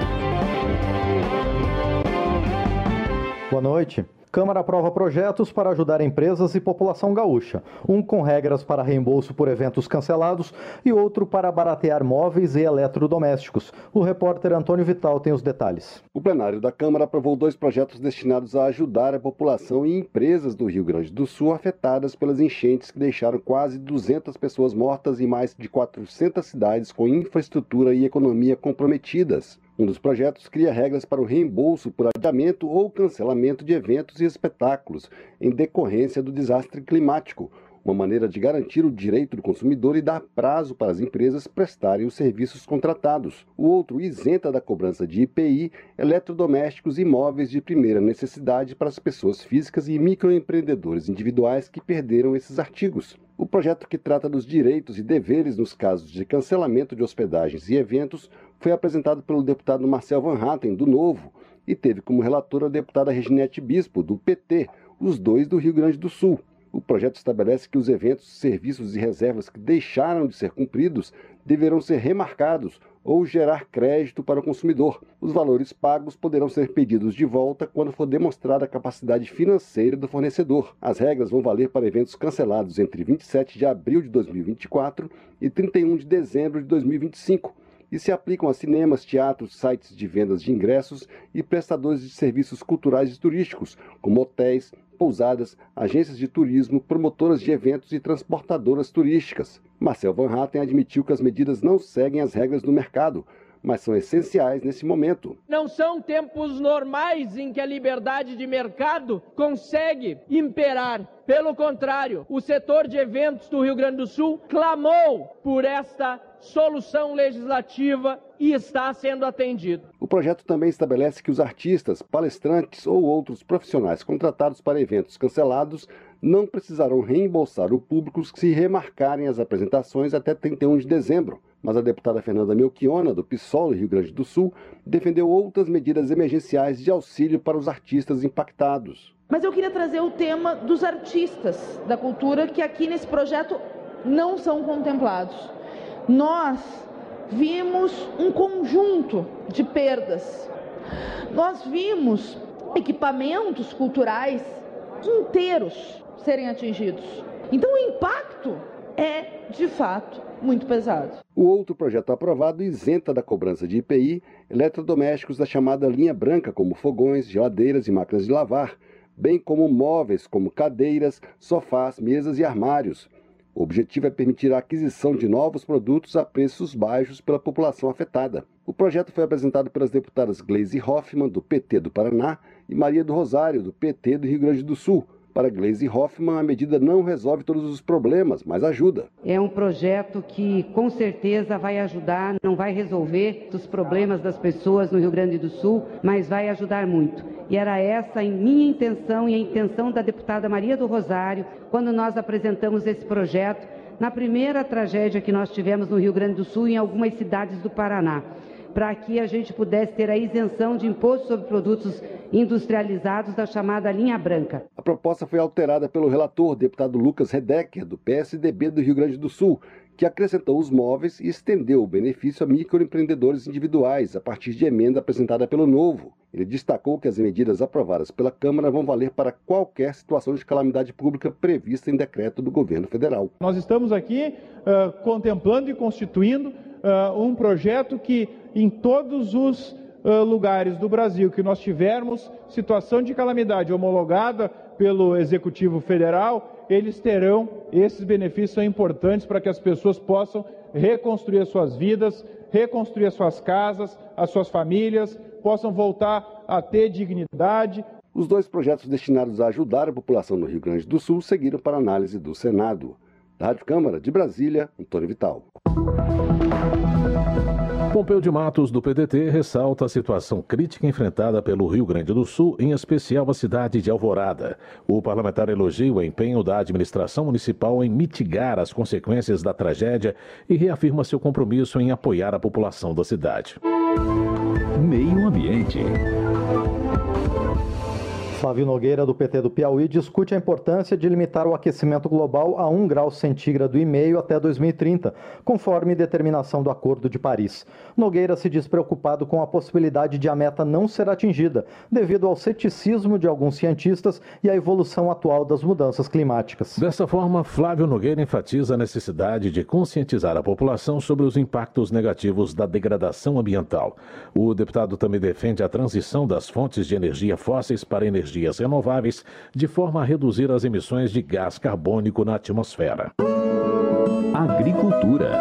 Boa noite. Câmara aprova projetos para ajudar empresas e população gaúcha. Um com regras para reembolso por eventos cancelados e outro para baratear móveis e eletrodomésticos. O repórter Antônio Vital tem os detalhes. O plenário da Câmara aprovou dois projetos destinados a ajudar a população e empresas do Rio Grande do Sul afetadas pelas enchentes que deixaram quase duzentas pessoas mortas e mais de quatrocentas cidades com infraestrutura e economia comprometidas. Um dos projetos cria regras para o reembolso por adiamento ou cancelamento de eventos e espetáculos em decorrência do desastre climático, uma maneira de garantir o direito do consumidor e dar prazo para as empresas prestarem os serviços contratados. O outro isenta da cobrança de I P I eletrodomésticos e móveis de primeira necessidade para as pessoas físicas e microempreendedores individuais que perderam esses artigos. O projeto, que trata dos direitos e deveres nos casos de cancelamento de hospedagens e eventos, foi apresentado pelo deputado Marcel Van Hatten, do Novo, e teve como relatora a deputada Reginete Bispo, do P T, os dois do Rio Grande do Sul. O projeto estabelece que os eventos, serviços e reservas que deixaram de ser cumpridos deverão ser remarcados ou gerar crédito para o consumidor. Os valores pagos poderão ser pedidos de volta quando for demonstrada a capacidade financeira do fornecedor. As regras vão valer para eventos cancelados entre vinte e sete de abril de dois mil e vinte e quatro e trinta e um de dezembro de dois mil e vinte e cinco. E se aplicam a cinemas, teatros, sites de vendas de ingressos e prestadores de serviços culturais e turísticos, como hotéis, pousadas, agências de turismo, promotoras de eventos e transportadoras turísticas. Marcel Van Hatten admitiu que as medidas não seguem as regras do mercado, mas são essenciais nesse momento. Não são tempos normais em que a liberdade de mercado consegue imperar. Pelo contrário, o setor de eventos do Rio Grande do Sul clamou por esta solução legislativa e está sendo atendido. O projeto também estabelece que os artistas, palestrantes ou outros profissionais contratados para eventos cancelados não precisarão reembolsar o público se remarcarem as apresentações até trinta e um de dezembro. Mas a deputada Fernanda Melchiona, do PSOL do Rio Grande do Sul, defendeu outras medidas emergenciais de auxílio para os artistas impactados. Mas eu queria trazer o tema dos artistas da cultura, que aqui nesse projeto não são contemplados. Nós vimos um conjunto de perdas. Nós vimos equipamentos culturais inteiros serem atingidos. Então o impacto é, de fato, muito pesado. O outro projeto aprovado isenta da cobrança de I P I eletrodomésticos da chamada linha branca, como fogões, geladeiras e máquinas de lavar, bem como móveis como cadeiras, sofás, mesas e armários. O objetivo é permitir a aquisição de novos produtos a preços baixos pela população afetada. O projeto foi apresentado pelas deputadas Gleisi Hoffmann, do P T do Paraná, e Maria do Rosário, do P T do Rio Grande do Sul. Para Gleisi Hoffmann, a medida não resolve todos os problemas, mas ajuda. É um projeto que, com certeza, vai ajudar, não vai resolver os problemas das pessoas no Rio Grande do Sul, mas vai ajudar muito. E era essa a minha intenção e a intenção da deputada Maria do Rosário, quando nós apresentamos esse projeto, na primeira tragédia que nós tivemos no Rio Grande do Sul e em algumas cidades do Paraná, para que a gente pudesse ter a isenção de imposto sobre produtos industrializados da chamada linha branca. A proposta foi alterada pelo relator, deputado Lucas Redecker, do P S D B do Rio Grande do Sul, que acrescentou os móveis e estendeu o benefício a microempreendedores individuais a partir de emenda apresentada pelo Novo. Ele destacou que as medidas aprovadas pela Câmara vão valer para qualquer situação de calamidade pública prevista em decreto do governo federal. Nós estamos aqui uh, contemplando e constituindo uh, um projeto que em todos os uh, lugares do Brasil que nós tivermos situação de calamidade homologada pelo Executivo Federal, eles terão esses benefícios são importantes para que as pessoas possam reconstruir as suas vidas, reconstruir as suas casas, as suas famílias, possam voltar a ter dignidade. Os dois projetos destinados a ajudar a população no Rio Grande do Sul seguiram para análise do Senado. Da Rádio Câmara de Brasília, Antônio Vital. Pompeu de Matos, do P D T, ressalta a situação crítica enfrentada pelo Rio Grande do Sul, em especial a cidade de Alvorada. O parlamentar elogia o empenho da administração municipal em mitigar as consequências da tragédia e reafirma seu compromisso em apoiar a população da cidade. Meio Ambiente. Flávio Nogueira, do P T do Piauí, discute a importância de limitar o aquecimento global a um grau centígrado e meio até dois mil e trinta, conforme determinação do Acordo de Paris. Nogueira se diz preocupado com a possibilidade de a meta não ser atingida, devido ao ceticismo de alguns cientistas e à evolução atual das mudanças climáticas. Dessa forma, Flávio Nogueira enfatiza a necessidade de conscientizar a população sobre os impactos negativos da degradação ambiental. O deputado também defende a transição das fontes de energia fósseis para energia energias renováveis, de forma a reduzir as emissões de gás carbônico na atmosfera. Agricultura.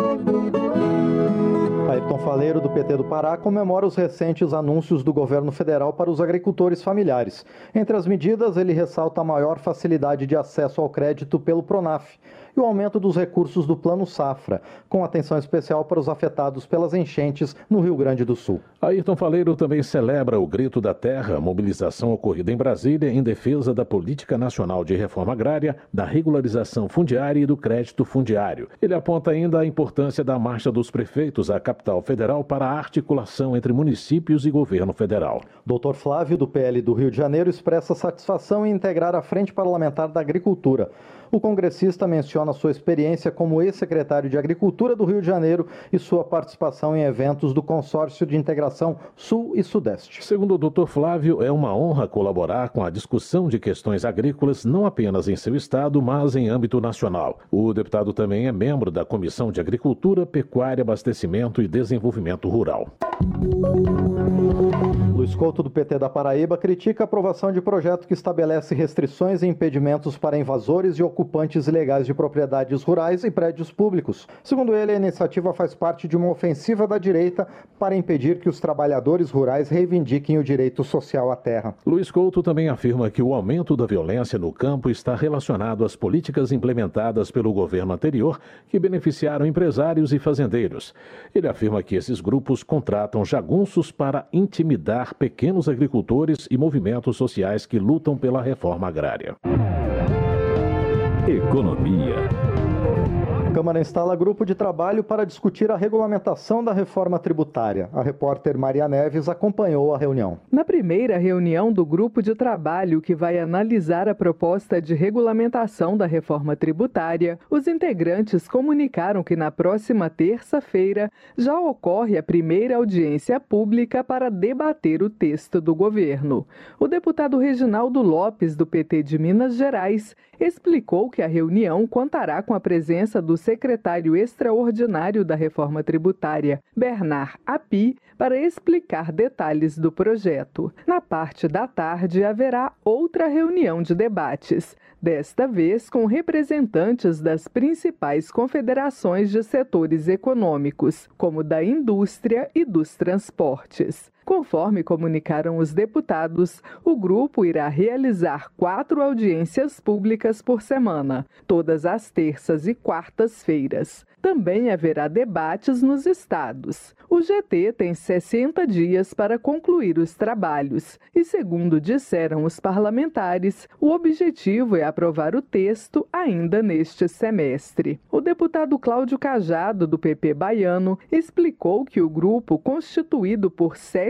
Ayrton Faleiro, do P T do Pará, comemora os recentes anúncios do governo federal para os agricultores familiares. Entre as medidas, ele ressalta a maior facilidade de acesso ao crédito pelo Pronaf e o aumento dos recursos do Plano Safra, com atenção especial para os afetados pelas enchentes no Rio Grande do Sul. Ayrton Faleiro também celebra o Grito da Terra, mobilização ocorrida em Brasília em defesa da Política Nacional de Reforma Agrária, da regularização fundiária e do crédito fundiário. Ele aponta ainda a importância da marcha dos prefeitos à capital federal para a articulação entre municípios e governo federal. doutor Flávio, do P L do Rio de Janeiro, expressa satisfação em integrar a Frente Parlamentar da Agricultura. O congressista menciona sua experiência como ex-secretário de Agricultura do Rio de Janeiro e sua participação em eventos do Consórcio de Integração Sul e Sudeste. Segundo o doutor Flávio, é uma honra colaborar com a discussão de questões agrícolas não apenas em seu estado, mas em âmbito nacional. O deputado também é membro da Comissão de Agricultura, Pecuária, Abastecimento e Desenvolvimento Rural. Luiz Couto, do P T da Paraíba, critica a aprovação de projeto que estabelece restrições e impedimentos para invasores e ocupantes ilegais de propriedades rurais e prédios públicos. Segundo ele, a iniciativa faz parte de uma ofensiva da direita para impedir que os trabalhadores rurais reivindiquem o direito social à terra. Luiz Couto também afirma que o aumento da violência no campo está relacionado às políticas implementadas pelo governo anterior que beneficiaram empresários e fazendeiros. Ele afirma que esses grupos contratam jagunços para intimidar pequenos agricultores e movimentos sociais que lutam pela reforma agrária. Economia. A Câmara instala grupo de trabalho para discutir a regulamentação da reforma tributária. A repórter Maria Neves acompanhou a reunião. Na primeira reunião do grupo de trabalho que vai analisar a proposta de regulamentação da reforma tributária, os integrantes comunicaram que na próxima terça-feira já ocorre a primeira audiência pública para debater o texto do governo. O deputado Reginaldo Lopes, do P T de Minas Gerais, explicou que a reunião contará com a presença do secretário extraordinário da reforma tributária, Bernard Api, para explicar detalhes do projeto. Na parte da tarde, haverá outra reunião de debates, desta vez com representantes das principais confederações de setores econômicos, como da indústria e dos transportes. Conforme comunicaram os deputados, o grupo irá realizar quatro audiências públicas por semana, todas as terças e quartas-feiras. Também haverá debates nos estados. O G T tem sessenta dias para concluir os trabalhos e, segundo disseram os parlamentares, o objetivo é aprovar o texto ainda neste semestre. O deputado Cláudio Cajado, do P P baiano, explicou que o grupo, constituído por sete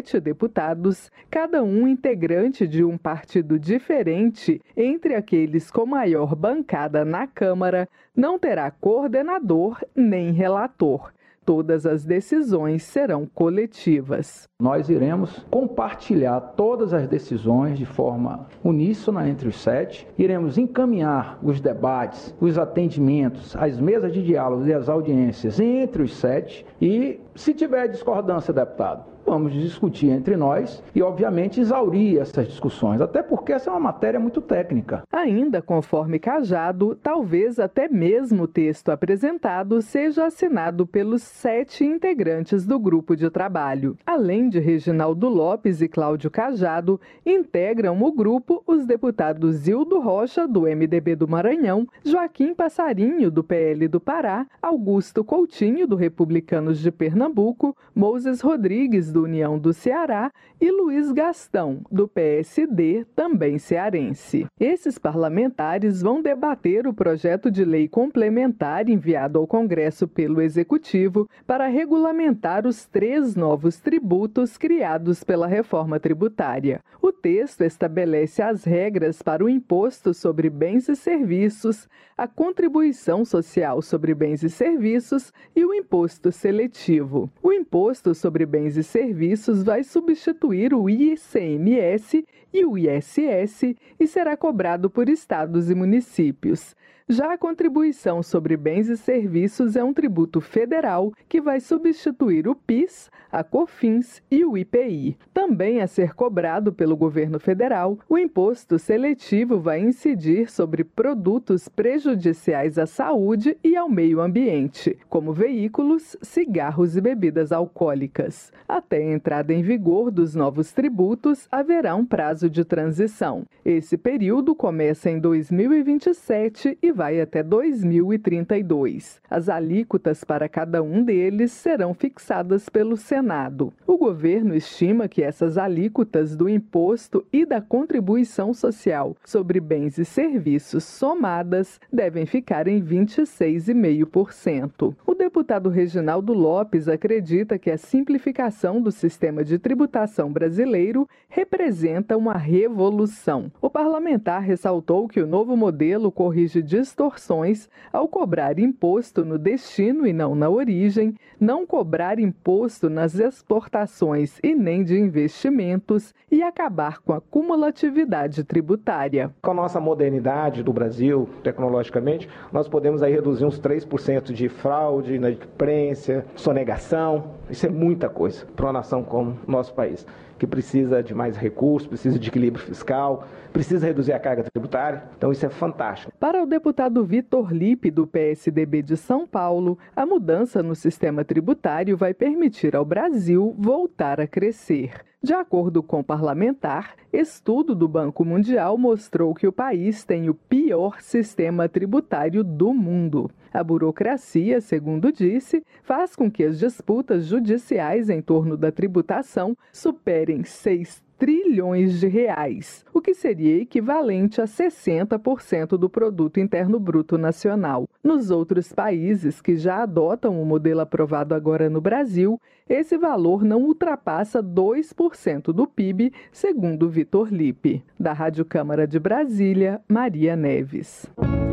sete deputados, cada um integrante de um partido diferente entre aqueles com maior bancada na Câmara, não terá coordenador nem relator. Todas as decisões serão coletivas. Nós iremos compartilhar todas as decisões de forma uníssona entre os sete. Iremos encaminhar os debates, os atendimentos, as mesas de diálogo e as audiências entre os sete. E, se tiver discordância, deputado, vamos discutir entre nós e, obviamente, exaurir essas discussões, até porque essa é uma matéria muito técnica. Ainda conforme Cajado, talvez até mesmo o texto apresentado seja assinado pelos sete integrantes do grupo de trabalho. Além de Reginaldo Lopes e Cláudio Cajado, integram o grupo os deputados Zildo Rocha, do M D B do Maranhão, Joaquim Passarinho, do P L do Pará, Augusto Coutinho, do Republicanos de Pernambuco, Moses Rodrigues, do União do Ceará, e Luiz Gastão, do P S D, também cearense. Esses parlamentares vão debater o projeto de lei complementar enviado ao Congresso pelo Executivo para regulamentar os três novos tributos criados pela reforma tributária. O texto estabelece as regras para o imposto sobre bens e serviços, a contribuição social sobre bens e serviços e o imposto seletivo. O imposto sobre bens e serviços vai substituir o I C M S e o I S S e será cobrado por estados e municípios. Já a contribuição sobre bens e serviços é um tributo federal que vai substituir o PIS, a COFINS e o I P I. Também a ser cobrado pelo governo federal, o imposto seletivo vai incidir sobre produtos prejudiciais à saúde e ao meio ambiente, como veículos, cigarros e bebidas alcoólicas. Até a entrada em vigor dos novos tributos, haverá um prazo de transição. Esse período começa em dois mil e vinte e sete e vai até dois mil e trinta e dois. As alíquotas para cada um deles serão fixadas pelo Senado. O governo estima que essas alíquotas do imposto e da contribuição social sobre bens e serviços somadas devem ficar em vinte e seis vírgula cinco por cento. O deputado Reginaldo Lopes acredita que a simplificação do sistema de tributação brasileiro representa uma revolução. O parlamentar ressaltou que o novo modelo corrige distorções ao cobrar imposto no destino e não na origem, não cobrar imposto nas exportações e nem de investimentos e acabar com a cumulatividade tributária. Com a nossa modernidade do Brasil, tecnologicamente, nós podemos aí reduzir uns três por cento de fraude, inadimplência, sonegação. Isso é muita coisa para uma nação como o nosso país, que precisa de mais recursos, precisa de equilíbrio fiscal, precisa reduzir a carga tributária. Então isso é fantástico. Para o deputado Vitor Lippe, do P S D B de São Paulo, a mudança no sistema tributário vai permitir ao Brasil voltar a crescer. De acordo com o parlamentar, estudo do Banco Mundial mostrou que o país tem o pior sistema tributário do mundo. A burocracia, segundo disse, faz com que as disputas judiciais em torno da tributação superem seis trilhões de reais, o que seria equivalente a sessenta por cento do produto interno bruto nacional. Nos outros países que já adotam o modelo aprovado agora no Brasil, esse valor não ultrapassa dois por cento do P I B, segundo Vitor Lippe. Da Rádio Câmara de Brasília, Maria Neves.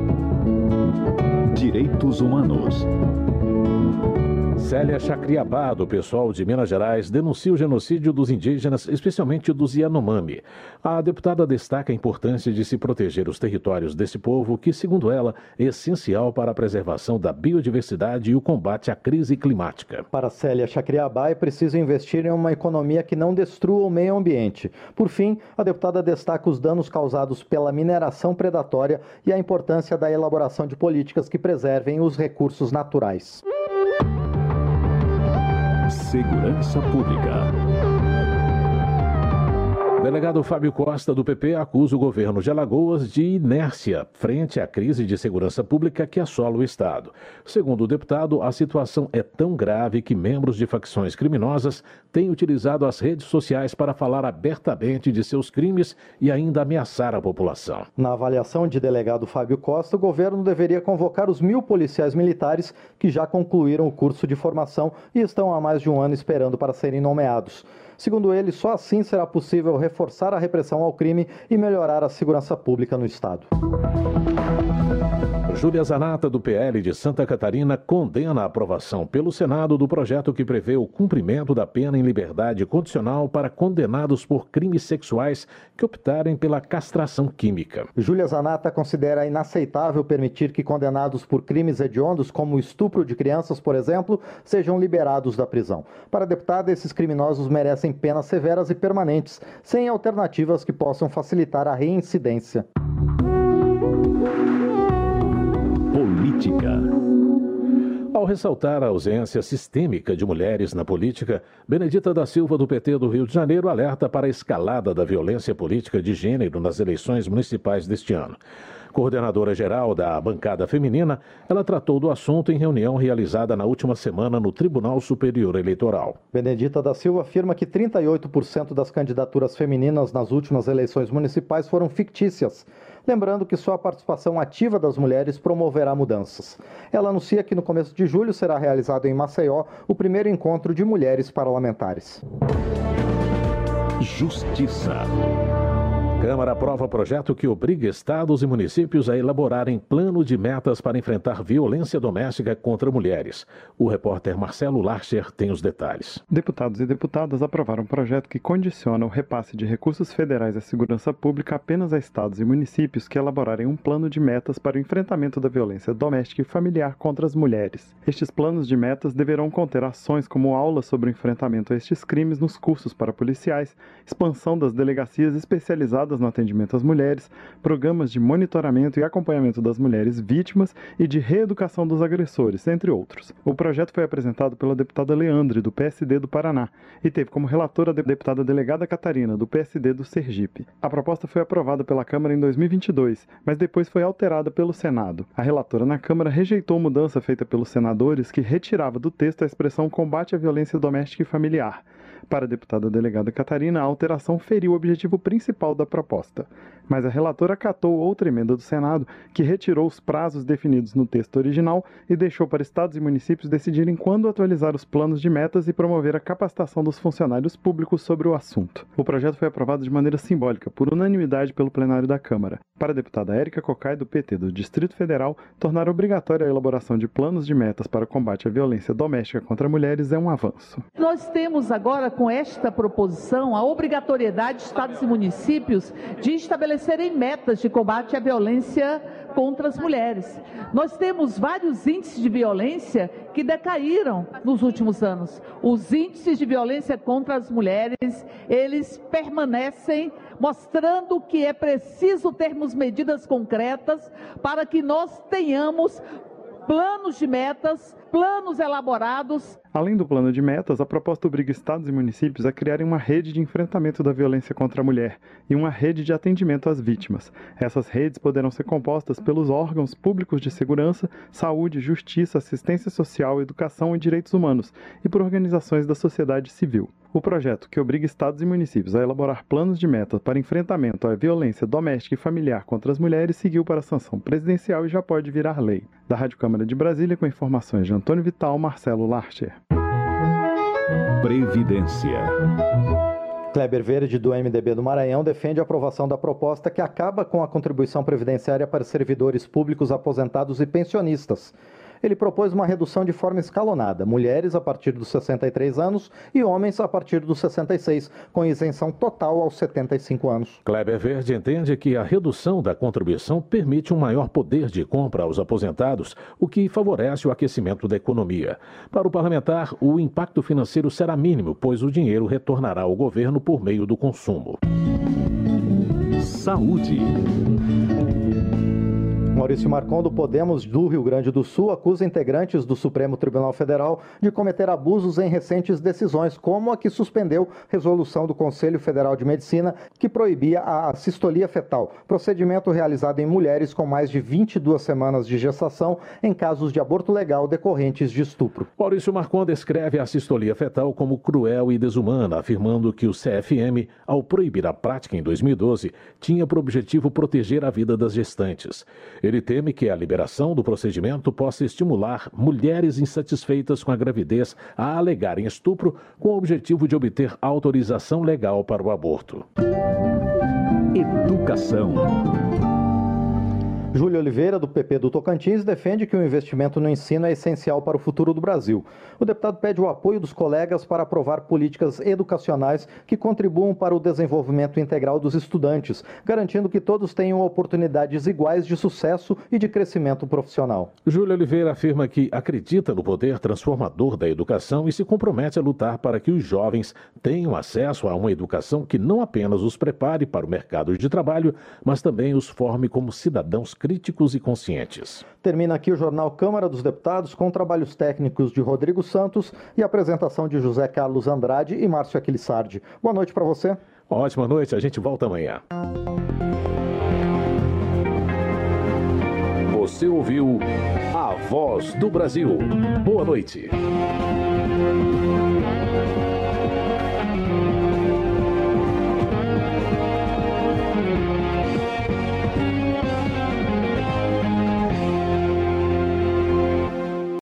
Direitos Humanos. Célia Chacriabá, do pessoal de Minas Gerais, denuncia o genocídio dos indígenas, especialmente dos Yanomami. A deputada destaca a importância de se proteger os territórios desse povo, que, segundo ela, é essencial para a preservação da biodiversidade e o combate à crise climática. Para Célia Chacriabá, é preciso investir em uma economia que não destrua o meio ambiente. Por fim, a deputada destaca os danos causados pela mineração predatória e a importância da elaboração de políticas que preservem os recursos naturais. Segurança Pública. Delegado Fábio Costa, do P P, acusa o governo de Alagoas de inércia frente à crise de segurança pública que assola o Estado. Segundo o deputado, a situação é tão grave que membros de facções criminosas têm utilizado as redes sociais para falar abertamente de seus crimes e ainda ameaçar a população. Na avaliação de delegado Fábio Costa, o governo deveria convocar os mil policiais militares que já concluíram o curso de formação e estão há mais de um ano esperando para serem nomeados. Segundo ele, só assim será possível reforçar a repressão ao crime e melhorar a segurança pública no Estado. Júlia Zanata, do P L de Santa Catarina, condena a aprovação pelo Senado do projeto que prevê o cumprimento da pena em liberdade condicional para condenados por crimes sexuais que optarem pela castração química. Júlia Zanata considera inaceitável permitir que condenados por crimes hediondos, como o estupro de crianças, por exemplo, sejam liberados da prisão. Para a deputada, esses criminosos merecem penas severas e permanentes, sem alternativas que possam facilitar a reincidência. Política. Ao ressaltar a ausência sistêmica de mulheres na política, Benedita da Silva, do P T do Rio de Janeiro, alerta para a escalada da violência política de gênero nas eleições municipais deste ano. Coordenadora-geral da bancada feminina, ela tratou do assunto em reunião realizada na última semana no Tribunal Superior Eleitoral. Benedita da Silva afirma que trinta e oito por cento das candidaturas femininas nas últimas eleições municipais foram fictícias. Lembrando que só a participação ativa das mulheres promoverá mudanças. Ela anuncia que no começo de julho será realizado em Maceió o primeiro encontro de mulheres parlamentares. Justiça. Câmara aprova projeto que obriga estados e municípios a elaborarem plano de metas para enfrentar violência doméstica contra mulheres. O repórter Marcelo Larcher tem os detalhes. Deputados e deputadas aprovaram um projeto que condiciona o repasse de recursos federais à segurança pública apenas a estados e municípios que elaborarem um plano de metas para o enfrentamento da violência doméstica e familiar contra as mulheres. Estes planos de metas deverão conter ações como aulas sobre o enfrentamento a estes crimes nos cursos para policiais, expansão das delegacias especializadas no atendimento às mulheres, programas de monitoramento e acompanhamento das mulheres vítimas e de reeducação dos agressores, entre outros. O projeto foi apresentado pela deputada Leandre, do P S D do Paraná, e teve como relatora a deputada delegada Catarina, do P S D do Sergipe. A proposta foi aprovada pela Câmara em dois mil e vinte e dois, mas depois foi alterada pelo Senado. A relatora na Câmara rejeitou a mudança feita pelos senadores que retirava do texto a expressão combate à violência doméstica e familiar. Para a deputada delegada Catarina, a alteração feriu o objetivo principal da proposta. Mas a relatora acatou outra emenda do Senado, que retirou os prazos definidos no texto original e deixou para estados e municípios decidirem quando atualizar os planos de metas e promover a capacitação dos funcionários públicos sobre o assunto. O projeto foi aprovado de maneira simbólica, por unanimidade pelo plenário da Câmara. Para a deputada Érica Cocai, do P T do Distrito Federal, tornar obrigatória a elaboração de planos de metas para o combate à violência doméstica contra mulheres é um avanço. Nós temos agora, com esta proposição, a obrigatoriedade de estados e municípios de estabelecerem metas de combate à violência contra as mulheres. Nós temos vários índices de violência que decaíram nos últimos anos. Os índices de violência contra as mulheres, eles permanecem, mostrando que é preciso termos medidas concretas para que nós tenhamos planos de metas, planos elaborados. Além do plano de metas, a proposta obriga estados e municípios a criarem uma rede de enfrentamento da violência contra a mulher e uma rede de atendimento às vítimas. Essas redes poderão ser compostas pelos órgãos públicos de segurança, saúde, justiça, assistência social, educação e direitos humanos e por organizações da sociedade civil. O projeto, que obriga estados e municípios a elaborar planos de metas para enfrentamento à violência doméstica e familiar contra as mulheres, seguiu para a sanção presidencial e já pode virar lei. Da Rádio Câmara de Brasília, com informações de Antônio Vital, Marcelo Larcher. Previdência. Kleber Verde, do M D B do Maranhão, defende a aprovação da proposta que acaba com a contribuição previdenciária para servidores públicos aposentados e pensionistas. Ele propôs uma redução de forma escalonada, mulheres a partir dos sessenta e três anos e homens a partir dos sessenta e seis, com isenção total aos setenta e cinco anos. Kleber Verde entende que a redução da contribuição permite um maior poder de compra aos aposentados, o que favorece o aquecimento da economia. Para o parlamentar, o impacto financeiro será mínimo, pois o dinheiro retornará ao governo por meio do consumo. Saúde. Maurício Marcon, do Podemos do Rio Grande do Sul, acusa integrantes do Supremo Tribunal Federal de cometer abusos em recentes decisões, como a que suspendeu resolução do Conselho Federal de Medicina que proibia a sistolia fetal, procedimento realizado em mulheres com mais de vinte e duas semanas de gestação em casos de aborto legal decorrentes de estupro. Maurício Marcon descreve a sistolia fetal como cruel e desumana, afirmando que o C F M, ao proibir a prática em dois mil e doze, tinha por objetivo proteger a vida das gestantes. Ele Ele teme que a liberação do procedimento possa estimular mulheres insatisfeitas com a gravidez a alegarem estupro com o objetivo de obter autorização legal para o aborto. Educação. Júlio Oliveira, do P P do Tocantins, defende que o investimento no ensino é essencial para o futuro do Brasil. O deputado pede o apoio dos colegas para aprovar políticas educacionais que contribuam para o desenvolvimento integral dos estudantes, garantindo que todos tenham oportunidades iguais de sucesso e de crescimento profissional. Júlio Oliveira afirma que acredita no poder transformador da educação e se compromete a lutar para que os jovens tenham acesso a uma educação que não apenas os prepare para o mercado de trabalho, mas também os forme como cidadãos críticos e conscientes. Termina aqui o Jornal Câmara dos Deputados com trabalhos técnicos de Rodrigo Santos e apresentação de José Carlos Andrade e Márcio Aquilissardi. Boa noite para você. Ótima noite, a gente volta amanhã. Você ouviu A Voz do Brasil. Boa noite.